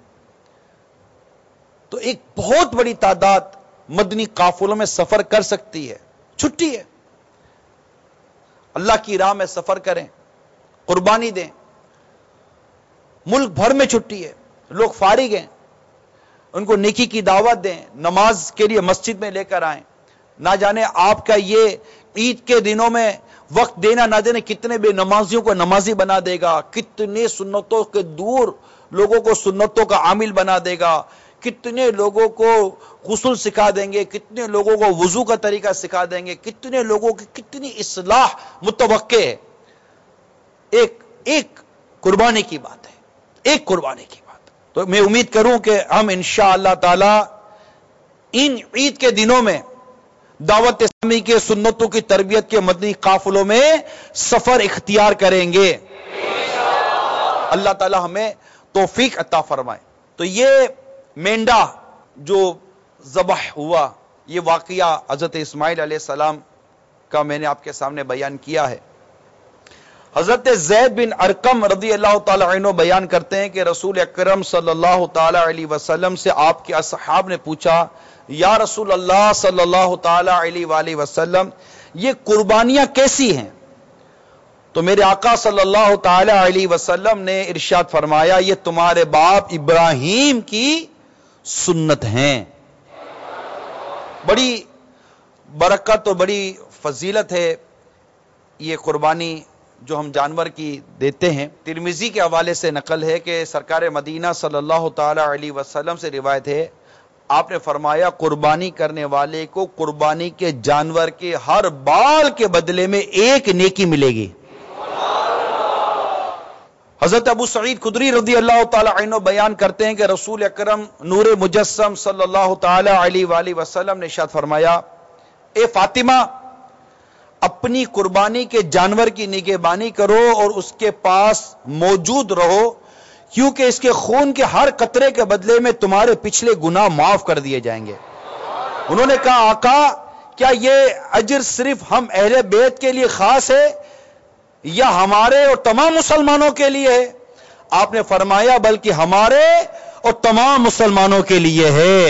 تو ایک بہت بڑی تعداد مدنی قافلوں میں سفر کر سکتی ہے، چھٹی ہے، اللہ کی راہ میں سفر کریں، قربانی دیں۔ ملک بھر میں چھٹی ہے، لوگ فارغ ہیں، ان کو نیکی کی دعوت دیں، نماز کے لیے مسجد میں لے کر آئیں۔ نہ جانے آپ کا یہ عید کے دنوں میں وقت دینا نہ دینا کتنے بے نمازیوں کو نمازی بنا دے گا، کتنے سنتوں کے دور لوگوں کو سنتوں کا عامل بنا دے گا، کتنے لوگوں کو غسل سکھا دیں گے، کتنے لوگوں کو وضو کا طریقہ سکھا دیں گے، کتنے لوگوں کی کتنی اصلاح متوقع ہے۔ ایک ایک قربانی کی بات ہے، ایک قربانی کی بات۔ تو میں امید کروں کہ ہم انشاءاللہ تعالی ان عید کے دنوں میں دعوت اسلامی کے سنتوں کی تربیت کے مدنی قافلوں میں سفر اختیار کریں گے، اللہ تعالی ہمیں توفیق عطا فرمائے۔ تو یہ مینڈا جو ذبح ہوا، یہ واقعہ حضرت اسماعیل علیہ السلام کا میں نے آپ کے سامنے بیان کیا ہے۔ حضرت زید بن ارقم رضی اللہ تعالی عنہ بیان کرتے ہیں کہ رسول اکرم صلی اللہ تعالی علیہ وسلم سے آپ کے اصحاب نے پوچھا، یا رسول اللہ صلی اللہ تعالی علیہ وآلہ وسلم، یہ قربانیاں کیسی ہیں؟ تو میرے آقا صلی اللہ تعالی علیہ وسلم نے ارشاد فرمایا، یہ تمہارے باپ ابراہیم کی سنت ہیں۔ بڑی برکت اور بڑی فضیلت ہے یہ قربانی جو ہم جانور کی دیتے ہیں۔ ترمذی کے حوالے سے نقل ہے کہ سرکار مدینہ صلی اللہ تعالی علیہ وسلم سے روایت ہے، آپ نے فرمایا، قربانی کرنے والے کو قربانی کے جانور کے ہر بال کے بدلے میں ایک نیکی ملے گی۔ حضرت ابو سعید خدری رضی اللہ تعالی عنہ بیان کرتے ہیں کہ رسول اکرم نور مجسم صلی اللہ تعالی علیہ وآلہ وسلم نے ارشاد فرمایا، اے فاطمہ، اپنی قربانی کے جانور کی نگہبانی کرو اور اس کے پاس موجود رہو، کیونکہ اس کے خون کے ہر قطرے کے بدلے میں تمہارے پچھلے گناہ معاف کر دیے جائیں گے۔ انہوں نے کہا، آقا، کیا یہ اجر صرف ہم اہل بیت کے لیے خاص ہے یا ہمارے اور تمام مسلمانوں کے لیے ہے؟ آپ نے فرمایا، بلکہ ہمارے اور تمام مسلمانوں کے لیے ہے۔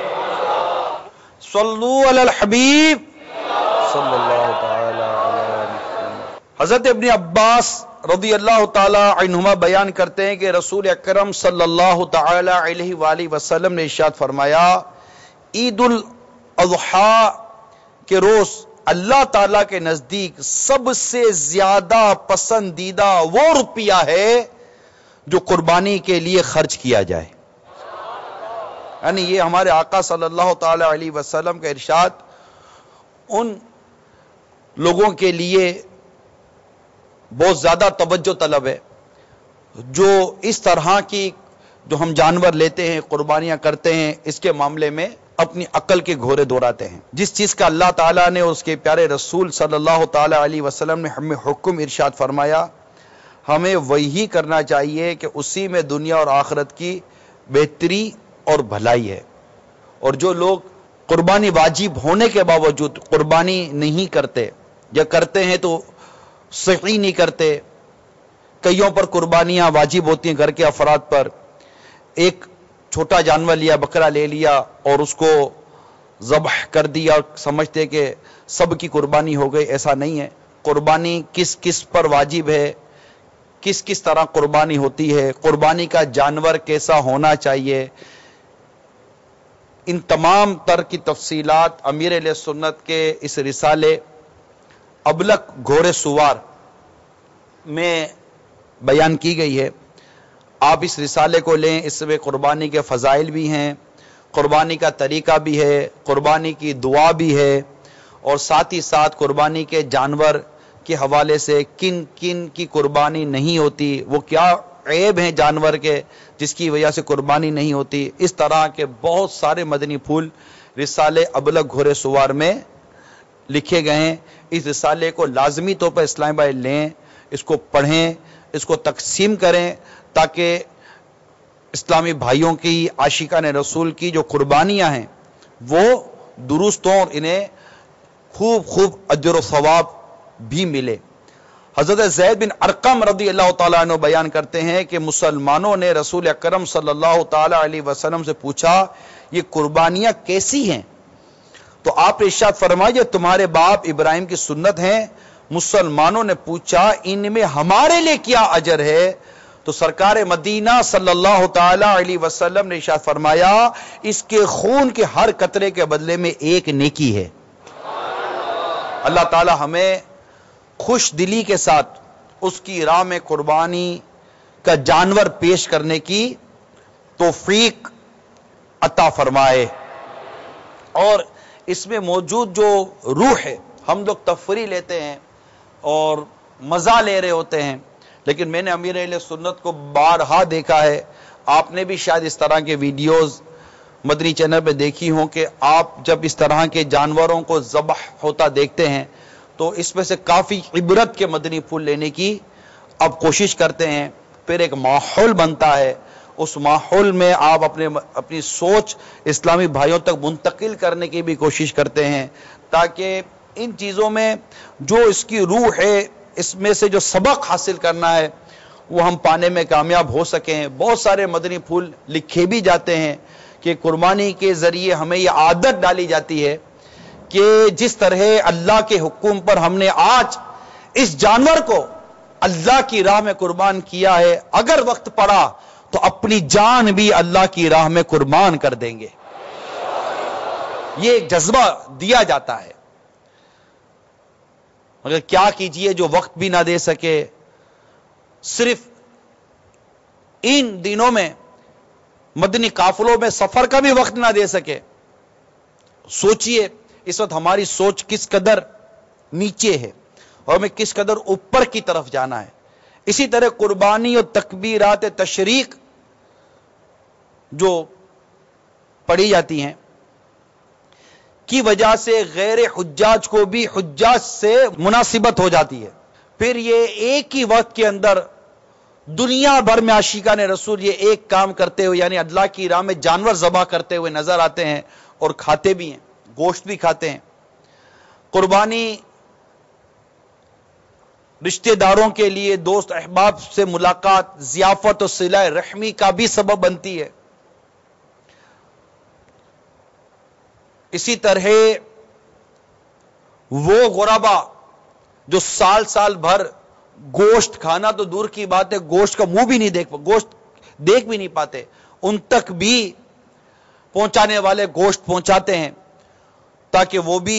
صلو علی الحبیب صلی اللہ تعالی علیہ وسلم۔ حضرت ابن عباس رضی اللہ تعالی عنہما بیان کرتے ہیں کہ رسول اکرم صلی اللہ تعالی علیہ وآلہ وسلم نے ارشاد فرمایا، عید الاضحیٰ کے روز اللہ تعالیٰ کے نزدیک سب سے زیادہ پسندیدہ وہ روپیہ ہے جو قربانی کے لیے خرچ کیا جائے۔ یعنی یہ ہمارے آقا صلی اللہ تعالی علیہ وسلم کا ارشاد ان لوگوں کے لیے بہت زیادہ توجہ طلب ہے جو اس طرح کی جو ہم جانور لیتے ہیں، قربانیاں کرتے ہیں، اس کے معاملے میں اپنی عقل کے گھوڑے دوڑاتے ہیں۔ جس چیز کا اللہ تعالیٰ نے اس کے پیارے رسول صلی اللہ تعالی علیہ وسلم نے ہمیں حکم ارشاد فرمایا، ہمیں وہی کرنا چاہیے کہ اسی میں دنیا اور آخرت کی بہتری اور بھلائی ہے۔ اور جو لوگ قربانی واجب ہونے کے باوجود قربانی نہیں کرتے یا کرتے ہیں تو صحیح نہیں کرتے، کئیوں پر قربانیاں واجب ہوتی ہیں گھر کے افراد پر، ایک چھوٹا جانور لیا، بکرا لے لیا اور اس کو ذبح کر دیا اور سمجھتے کہ سب کی قربانی ہو گئی، ایسا نہیں ہے۔ قربانی کس کس پر واجب ہے، کس کس طرح قربانی ہوتی ہے، قربانی کا جانور کیسا ہونا چاہیے، ان تمام تر کی تفصیلات امیر علیہ سنت کے اس رسالے ابلق گھوڑے سوار میں بیان کی گئی ہے۔ آپ اس رسالے کو لیں، اس میں قربانی کے فضائل بھی ہیں، قربانی کا طریقہ بھی ہے، قربانی کی دعا بھی ہے، اور ساتھ ہی ساتھ قربانی کے جانور کے حوالے سے کن کن کی قربانی نہیں ہوتی، وہ کیا عیب ہیں جانور کے جس کی وجہ سے قربانی نہیں ہوتی. اس طرح کے بہت سارے مدنی پھول رسالے ابلغ گھوڑے سوار میں لکھے گئے ہیں. اس رسالے کو لازمی طور پر اسلام بھائی لیں، اس کو پڑھیں، اس کو تقسیم کریں تاکہ اسلامی بھائیوں کی عاشقان رسول کی جو قربانیاں ہیں وہ درست ہوں اور انہیں خوب خوب اجر و ثواب بھی ملے. حضرت زید بن ارقم رضی اللہ تعالیٰ عنہ بیان کرتے ہیں کہ مسلمانوں نے رسول اکرم صلی اللہ تعالیٰ علیہ وسلم سے پوچھا یہ قربانیاں کیسی ہیں؟ تو آپ نے ارشاد فرمایا یہ تمہارے باپ ابراہیم کی سنت ہیں. مسلمانوں نے پوچھا ان میں ہمارے لیے کیا اجر ہے؟ تو سرکار مدینہ صلی اللہ تعالی علیہ وسلم نے ارشاد فرمایا اس کے خون کے ہر قطرے کے بدلے میں ایک نیکی ہے. اللہ تعالی ہمیں خوش دلی کے ساتھ اس کی راہ میں قربانی کا جانور پیش کرنے کی توفیق عطا فرمائے. اور اس میں موجود جو روح ہے، ہم لوگ تفریح لیتے ہیں اور مزہ لے رہے ہوتے ہیں، لیکن میں نے امیر اہل سنت کو بارہا دیکھا ہے، آپ نے بھی شاید اس طرح کے ویڈیوز مدنی چینل پہ دیکھی ہوں کہ آپ جب اس طرح کے جانوروں کو ذبح ہوتا دیکھتے ہیں تو اس میں سے کافی عبرت کے مدنی پھول لینے کی اب کوشش کرتے ہیں. پھر ایک ماحول بنتا ہے، اس ماحول میں آپ اپنے اپنی سوچ اسلامی بھائیوں تک منتقل کرنے کی بھی کوشش کرتے ہیں تاکہ ان چیزوں میں جو اس کی روح ہے، اس میں سے جو سبق حاصل کرنا ہے وہ ہم پانے میں کامیاب ہو سکیں. بہت سارے مدنی پھول لکھے بھی جاتے ہیں کہ قربانی کے ذریعے ہمیں یہ عادت ڈالی جاتی ہے کہ جس طرح اللہ کے حکم پر ہم نے آج اس جانور کو اللہ کی راہ میں قربان کیا ہے، اگر وقت پڑا تو اپنی جان بھی اللہ کی راہ میں قربان کر دیں گے. یہ ایک جذبہ دیا جاتا ہے. مگر کیا کیجئے جو وقت بھی نہ دے سکے، صرف ان دنوں میں مدنی قافلوں میں سفر کا بھی وقت نہ دے سکے. سوچئے اس وقت ہماری سوچ کس قدر نیچے ہے اور ہمیں کس قدر اوپر کی طرف جانا ہے. اسی طرح قربانی اور تکبیرات تشریق جو پڑھی جاتی ہیں کی وجہ سے غیر حجاج کو بھی حجاج سے مناسبت ہو جاتی ہے. پھر یہ ایک ہی وقت کے اندر دنیا بھر میں عاشقان رسول یہ ایک کام کرتے ہوئے یعنی اللہ کی راہ میں جانور ذبح کرتے ہوئے نظر آتے ہیں اور کھاتے بھی ہیں، گوشت بھی کھاتے ہیں. قربانی رشتہ داروں کے لیے دوست احباب سے ملاقات، ضیافت اور صلہ رحمی کا بھی سبب بنتی ہے. اسی طرح وہ غربا جو سال سال بھر گوشت کھانا تو دور کی بات ہے، گوشت کا منہ بھی نہیں دیکھ گوشت دیکھ بھی نہیں پاتے، ان تک بھی پہنچانے والے گوشت پہنچاتے ہیں تاکہ وہ بھی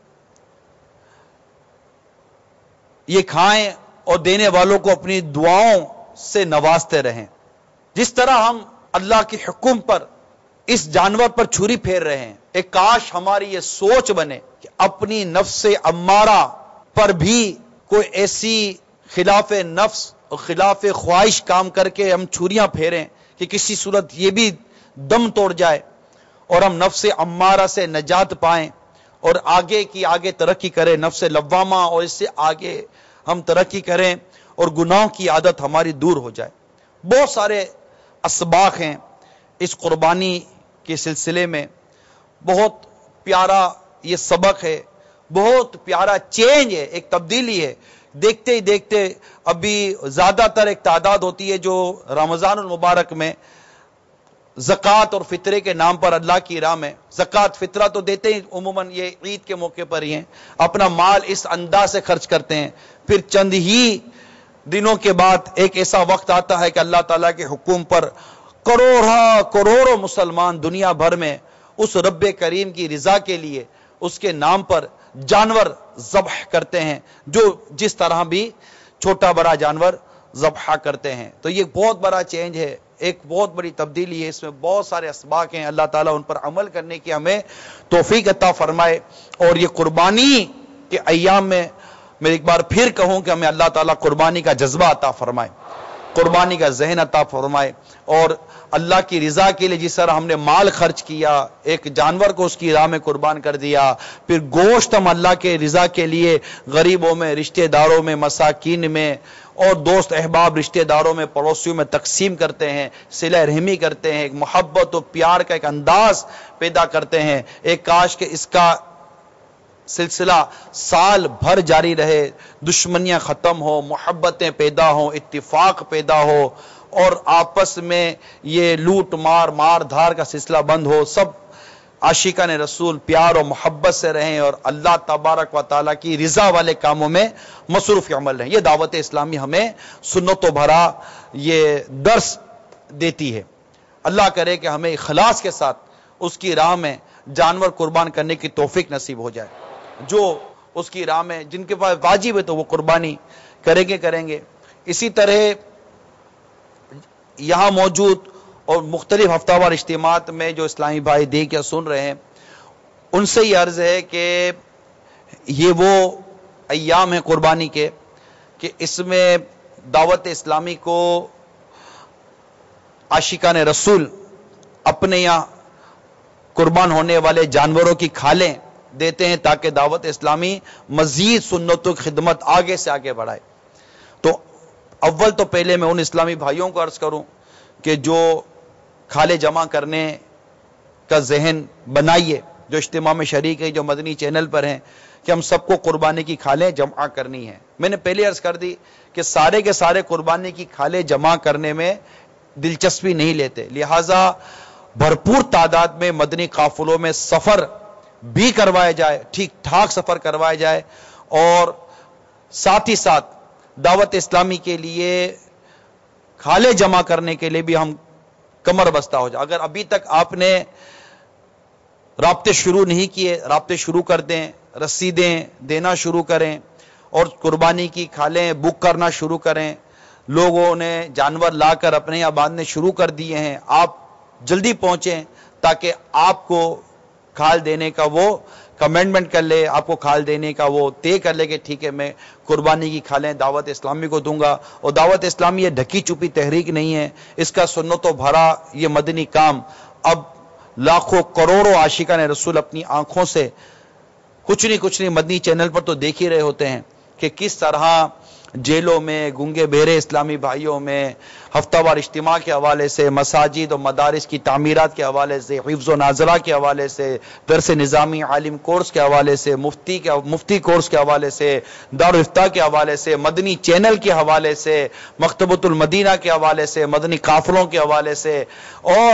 یہ کھائیں اور دینے والوں کو اپنی دعاؤں سے نوازتے رہیں. جس طرح ہم اللہ کے حکم پر اس جانور پر چھری پھیر رہے ہیں، ایک کاش ہماری یہ سوچ بنے کہ اپنی نفس امارہ پر بھی کوئی ایسی خلاف نفس اور خلاف خواہش کام کر کے ہم چھریاں پھیریں کہ کسی صورت یہ بھی دم توڑ جائے اور ہم نفس امارہ سے نجات پائیں اور آگے کی آگے ترقی کریں، نفس لوامہ اور اس سے آگے ہم ترقی کریں اور گناہوں کی عادت ہماری دور ہو جائے. بہت سارے اسباق ہیں اس قربانی کے سلسلے میں. بہت پیارا یہ سبق ہے، بہت پیارا چینج ہے، ایک تبدیلی ہے. دیکھتے ہی دیکھتے ابھی زیادہ تر ایک تعداد ہوتی ہے جو رمضان المبارک میں زکوٰۃ اور فطرے کے نام پر اللہ کی راہ میں زکوٰۃ فطرہ تو دیتے ہی عموماً یہ عید کے موقع پر ہی ہیں، اپنا مال اس انداز سے خرچ کرتے ہیں. پھر چند ہی دنوں کے بعد ایک ایسا وقت آتا ہے کہ اللہ تعالیٰ کے حکم پر کروڑوں کروڑوں مسلمان دنیا بھر میں اس رب کریم کی رضا کے لیے اس کے نام پر جانور ذبح کرتے ہیں، جو جس طرح بھی چھوٹا بڑا جانور ذبح کرتے ہیں. تو یہ بہت بڑا چینج ہے، ایک بہت بڑی تبدیلی ہے. اس میں بہت سارے اسباق ہیں، اللہ تعالیٰ ان پر عمل کرنے کی ہمیں توفیق عطا فرمائے. اور یہ قربانی کے ایام میں میں ایک بار پھر کہوں کہ ہمیں اللہ تعالیٰ قربانی کا جذبہ عطا فرمائے. قربانی کا ذہن عطا فرمائے، اور اللہ کی رضا کے لیے جس طرح ہم نے مال خرچ کیا، ایک جانور کو اس کی راہ میں قربان کر دیا، پھر گوشت ہم اللہ کے رضا کے لیے غریبوں میں، رشتہ داروں میں، مساکین میں اور دوست احباب رشتہ داروں میں، پڑوسیوں میں تقسیم کرتے ہیں، صلہ رحمی کرتے ہیں، ایک محبت و پیار کا ایک انداز پیدا کرتے ہیں، ایک کاش کہ اس کا سلسلہ سال بھر جاری رہے، دشمنیاں ختم ہو، محبتیں پیدا ہوں، اتفاق پیدا ہو، اور آپس میں یہ لوٹ مار مار دھار کا سلسلہ بند ہو، سب عاشقان رسول پیار و محبت سے رہیں اور اللہ تبارک و تعالیٰ کی رضا والے کاموں میں مصروف عمل رہیں۔ یہ دعوت اسلامی ہمیں سنت و بھرا یہ درس دیتی ہے۔ اللہ کرے کہ ہمیں اخلاص کے ساتھ اس کی راہ میں جانور قربان کرنے کی توفیق نصیب ہو جائے۔ جو اس کی راہ میں جن کے پاس واجب ہے تو وہ قربانی کریں گے کریں گے اسی طرح یہاں موجود اور مختلف ہفتہ وار اجتماعات میں جو اسلامی بھائی دیکھ یا سن رہے ہیں، ان سے یہ عرض ہے کہ یہ وہ ایام ہیں قربانی کے کہ اس میں دعوت اسلامی کو عاشقان رسول اپنے یہاں قربان ہونے والے جانوروں کی کھالیں دیتے ہیں تاکہ دعوت اسلامی مزید سنتوں کی خدمت آگے سے آگے بڑھائے۔ تو اول تو پہلے میں ان اسلامی بھائیوں کو عرض کروں کہ جو کھالے جمع کرنے کا ذہن بنائیے، جو اجتماع میں شریک ہے، جو مدنی چینل پر ہیں، کہ ہم سب کو قربانی کی کھالیں جمع کرنی ہیں۔ میں نے پہلے عرض کر دی کہ سارے کے سارے قربانی کی کھالیں جمع کرنے میں دلچسپی نہیں لیتے، لہٰذا بھرپور تعداد میں مدنی قافلوں میں سفر بھی کروایا جائے، ٹھیک ٹھاک سفر کروایا جائے، اور ساتھ ہی ساتھ دعوت اسلامی کے لیے کھالے جمع کرنے کے لیے بھی ہم کمر بستہ ہو جائے۔ اگر ابھی تک آپ نے رابطے شروع نہیں کیے، رابطے شروع کر دیں، رسیدیں دینا شروع کریں اور قربانی کی کھالیں بک کرنا شروع کریں۔ لوگوں نے جانور لا کر اپنے یہاں باندھنے شروع کر دیے ہیں، آپ جلدی پہنچیں تاکہ آپ کو کھال دینے کا وہ کمنٹمنٹ کر لے، آپ کو کھال دینے کا وہ طے کر لے کہ ٹھیک ہے میں قربانی کی کھالیں دعوت اسلامی کو دوں گا۔ اور دعوت اسلامی یہ ڈھکی چھپی تحریک نہیں ہے، اس کا سنت و بھرا یہ مدنی کام اب لاکھوں کروڑوں عاشقان رسول اپنی آنکھوں سے کچھ نہیں کچھ نہیں مدنی چینل پر تو دیکھ ہی رہے ہوتے ہیں کہ کس طرح جیلوں میں، گنگے بہرے اسلامی بھائیوں میں ہفتہ وار اجتماع کے حوالے سے، مساجد و مدارس کی تعمیرات کے حوالے سے، حفظ و ناظرہ کے حوالے سے، درس نظامی عالم کورس کے حوالے سے، مفتی کے مفتی کورس کے حوالے سے، دارالافتاء کے حوالے سے، مدنی چینل کے حوالے سے، مکتبۃ المدینہ کے حوالے سے، مدنی قافلوں کے حوالے سے، اور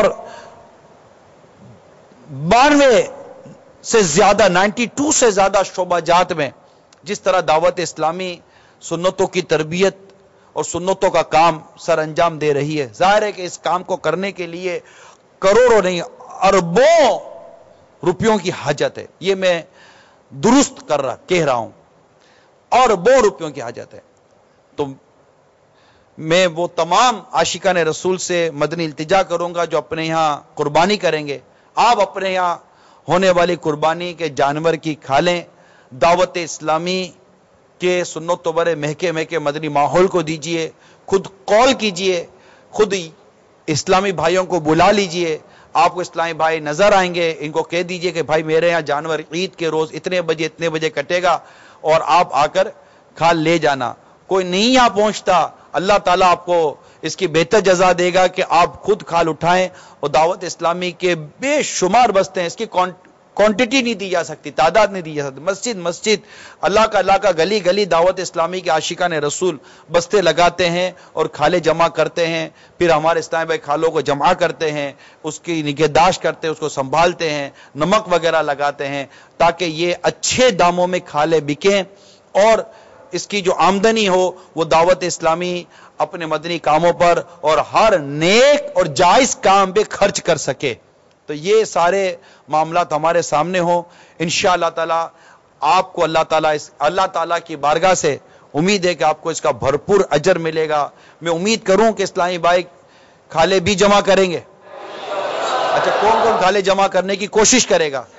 بانوے سے زیادہ نائنٹی ٹو سے زیادہ شعبہ جات میں جس طرح دعوت اسلامی سنتوں کی تربیت اور سنتوں کا کام سر انجام دے رہی ہے، ظاہر ہے کہ اس کام کو کرنے کے لیے کروڑوں نہیں اربوں روپیوں کی حاجت ہے۔ یہ میں درست کر رہا کہہ رہا ہوں، اربوں روپیوں کی حاجت ہے۔ تو میں وہ تمام عاشقان رسول سے مدنی التجا کروں گا جو اپنے یہاں قربانی کریں گے، آپ اپنے یہاں ہونے والی قربانی کے جانور کی کھالیں دعوت اسلامی کہ سنت و برے مہکے مہکے مدنی ماحول کو دیجئے، خود قول کیجئے، خود اسلامی بھائیوں کو بلا لیجئے، آپ کو اسلامی بھائی نظر آئیں گے، ان کو کہہ دیجئے کہ بھائی میرے یہاں جانور عید کے روز اتنے بجے اتنے بجے کٹے گا اور آپ آ کر کھال لے جانا۔ کوئی نہیں یہاں پہنچتا، اللہ تعالیٰ آپ کو اس کی بہتر جزا دے گا کہ آپ خود کھال اٹھائیں، اور دعوت اسلامی کے بے شمار بستے ہیں، اس کی کوانٹٹی نہیں دی جا سکتی، تعداد نہیں دی جا سکتی، مسجد مسجد اللہ کا اللہ کا گلی گلی دعوت اسلامی کے عاشقان رسول بستے لگاتے ہیں اور کھالے جمع کرتے ہیں، پھر ہمارے اسلامی بھائی کھالوں کو جمع کرتے ہیں، اس کی نگہداشت کرتے ہیں، اس کو سنبھالتے ہیں، نمک وغیرہ لگاتے ہیں تاکہ یہ اچھے داموں میں کھالے بکیں اور اس کی جو آمدنی ہو وہ دعوت اسلامی اپنے مدنی کاموں پر اور ہر نیک اور جائز کام پہ خرچ کر سکے۔ تو یہ سارے معاملات ہمارے سامنے ہوں، انشاءاللہ تعالی آپ کو اللہ تعالیٰ اس اللہ تعالیٰ کی بارگاہ سے امید ہے کہ آپ کو اس کا بھرپور اجر ملے گا۔ میں امید کروں کہ اسلامی بھائی کھالے بھی جمع کریں گے۔ اچھا، کون کون کھالے جمع کرنے کی کوشش کرے گا؟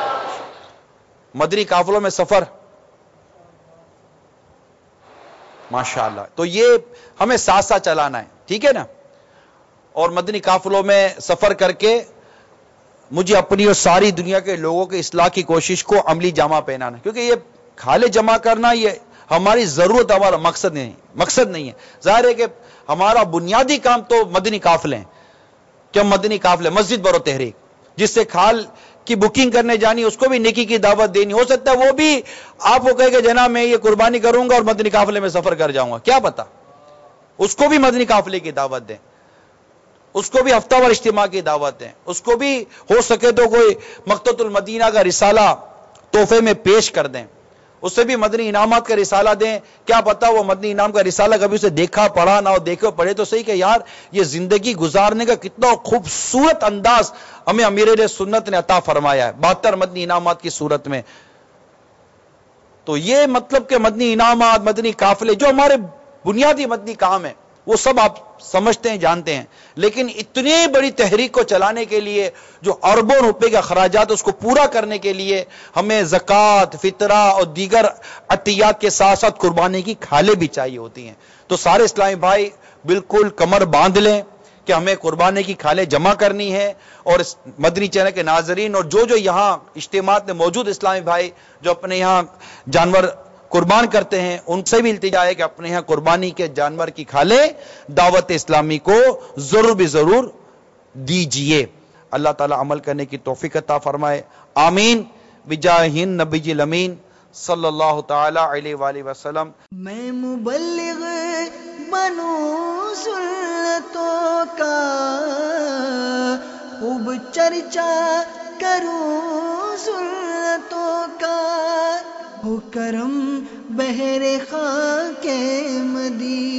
مدنی قافلوں میں سفر ماشاءاللہ. تو یہ ہمیں ساتھ ساتھ چلانا ہے, ٹھیک ہے نا. اور مدنی قافلوں میں سفر کر کے مجھے اپنی اور ساری دنیا کے لوگوں کے اصلاح کی کوشش کو عملی جامہ پہنانا, کیونکہ یہ کھالے جمع کرنا یہ ہماری ضرورت, ہمارا مقصد نہیں مقصد نہیں ہے. ظاہر ہے کہ ہمارا بنیادی کام تو مدنی قافلے ہیں کہ ہم مدنی قافلے, مسجد برو تحریک, جس سے کھال کی بکنگ کرنے جانی اس کو بھی نیکی کی دعوت دینی. ہو سکتا ہے وہ بھی آپ کو کہے کہ جناب میں یہ قربانی کروں گا اور مدنی قافلے میں سفر کر جاؤں گا, کیا پتا, اس کو بھی مدنی قافلے کی دعوت دیں, اس کو بھی ہفتہ وار اجتماع کی دعوت دیں, اس کو بھی ہو سکے تو کوئی مقتۃ المدینہ کا رسالہ تحفے میں پیش کر دیں, اسے بھی مدنی انعامات کا رسالہ دیں. کیا پتا وہ مدنی انعام کا رسالہ کبھی اسے دیکھا پڑھا نہ ہو, دیکھے پڑھے تو صحیح کہ یار یہ زندگی گزارنے کا کتنا خوبصورت انداز ہمیں امیر سنت نے عطا فرمایا ہے بہتر مدنی انعامات کی صورت میں. تو یہ مطلب کہ مدنی انعامات, مدنی قافلے جو ہمارے بنیادی مدنی کام ہیں وہ سب آپ سمجھتے ہیں, جانتے ہیں, لیکن اتنی بڑی تحریک کو چلانے کے لیے جو اربوں روپے کے اخراجات اس کو پورا کرنے کے لیے ہمیں زکوٰۃ, فطرہ اور دیگر عطیات کے ساتھ ساتھ قربانی کی کھالیں بھی چاہیے ہوتی ہیں. تو سارے اسلامی بھائی بالکل کمر باندھ لیں کہ ہمیں قربانی کی کھالیں جمع کرنی ہے. اور اس مدنی چینل کے ناظرین اور جو جو یہاں اجتماعات میں موجود اسلامی بھائی جو اپنے یہاں جانور قربان کرتے ہیں ان سے بھی التجا ہے کہ اپنے یہاں قربانی کے جانور کی کھالیں دعوت اسلامی کو ضرور بھی ضرور دیجئے. اللہ تعالی عمل کرنے کی توفیق عطا فرمائے, آمین بجاہ نبی الامین صلی اللہ تعالی علیہ وآلہ وسلم. میں مبلغ بنوں سنتوں کا, خوب چرچا کروں سنتوں کا, ہو کرم بہر خاک مدینہ.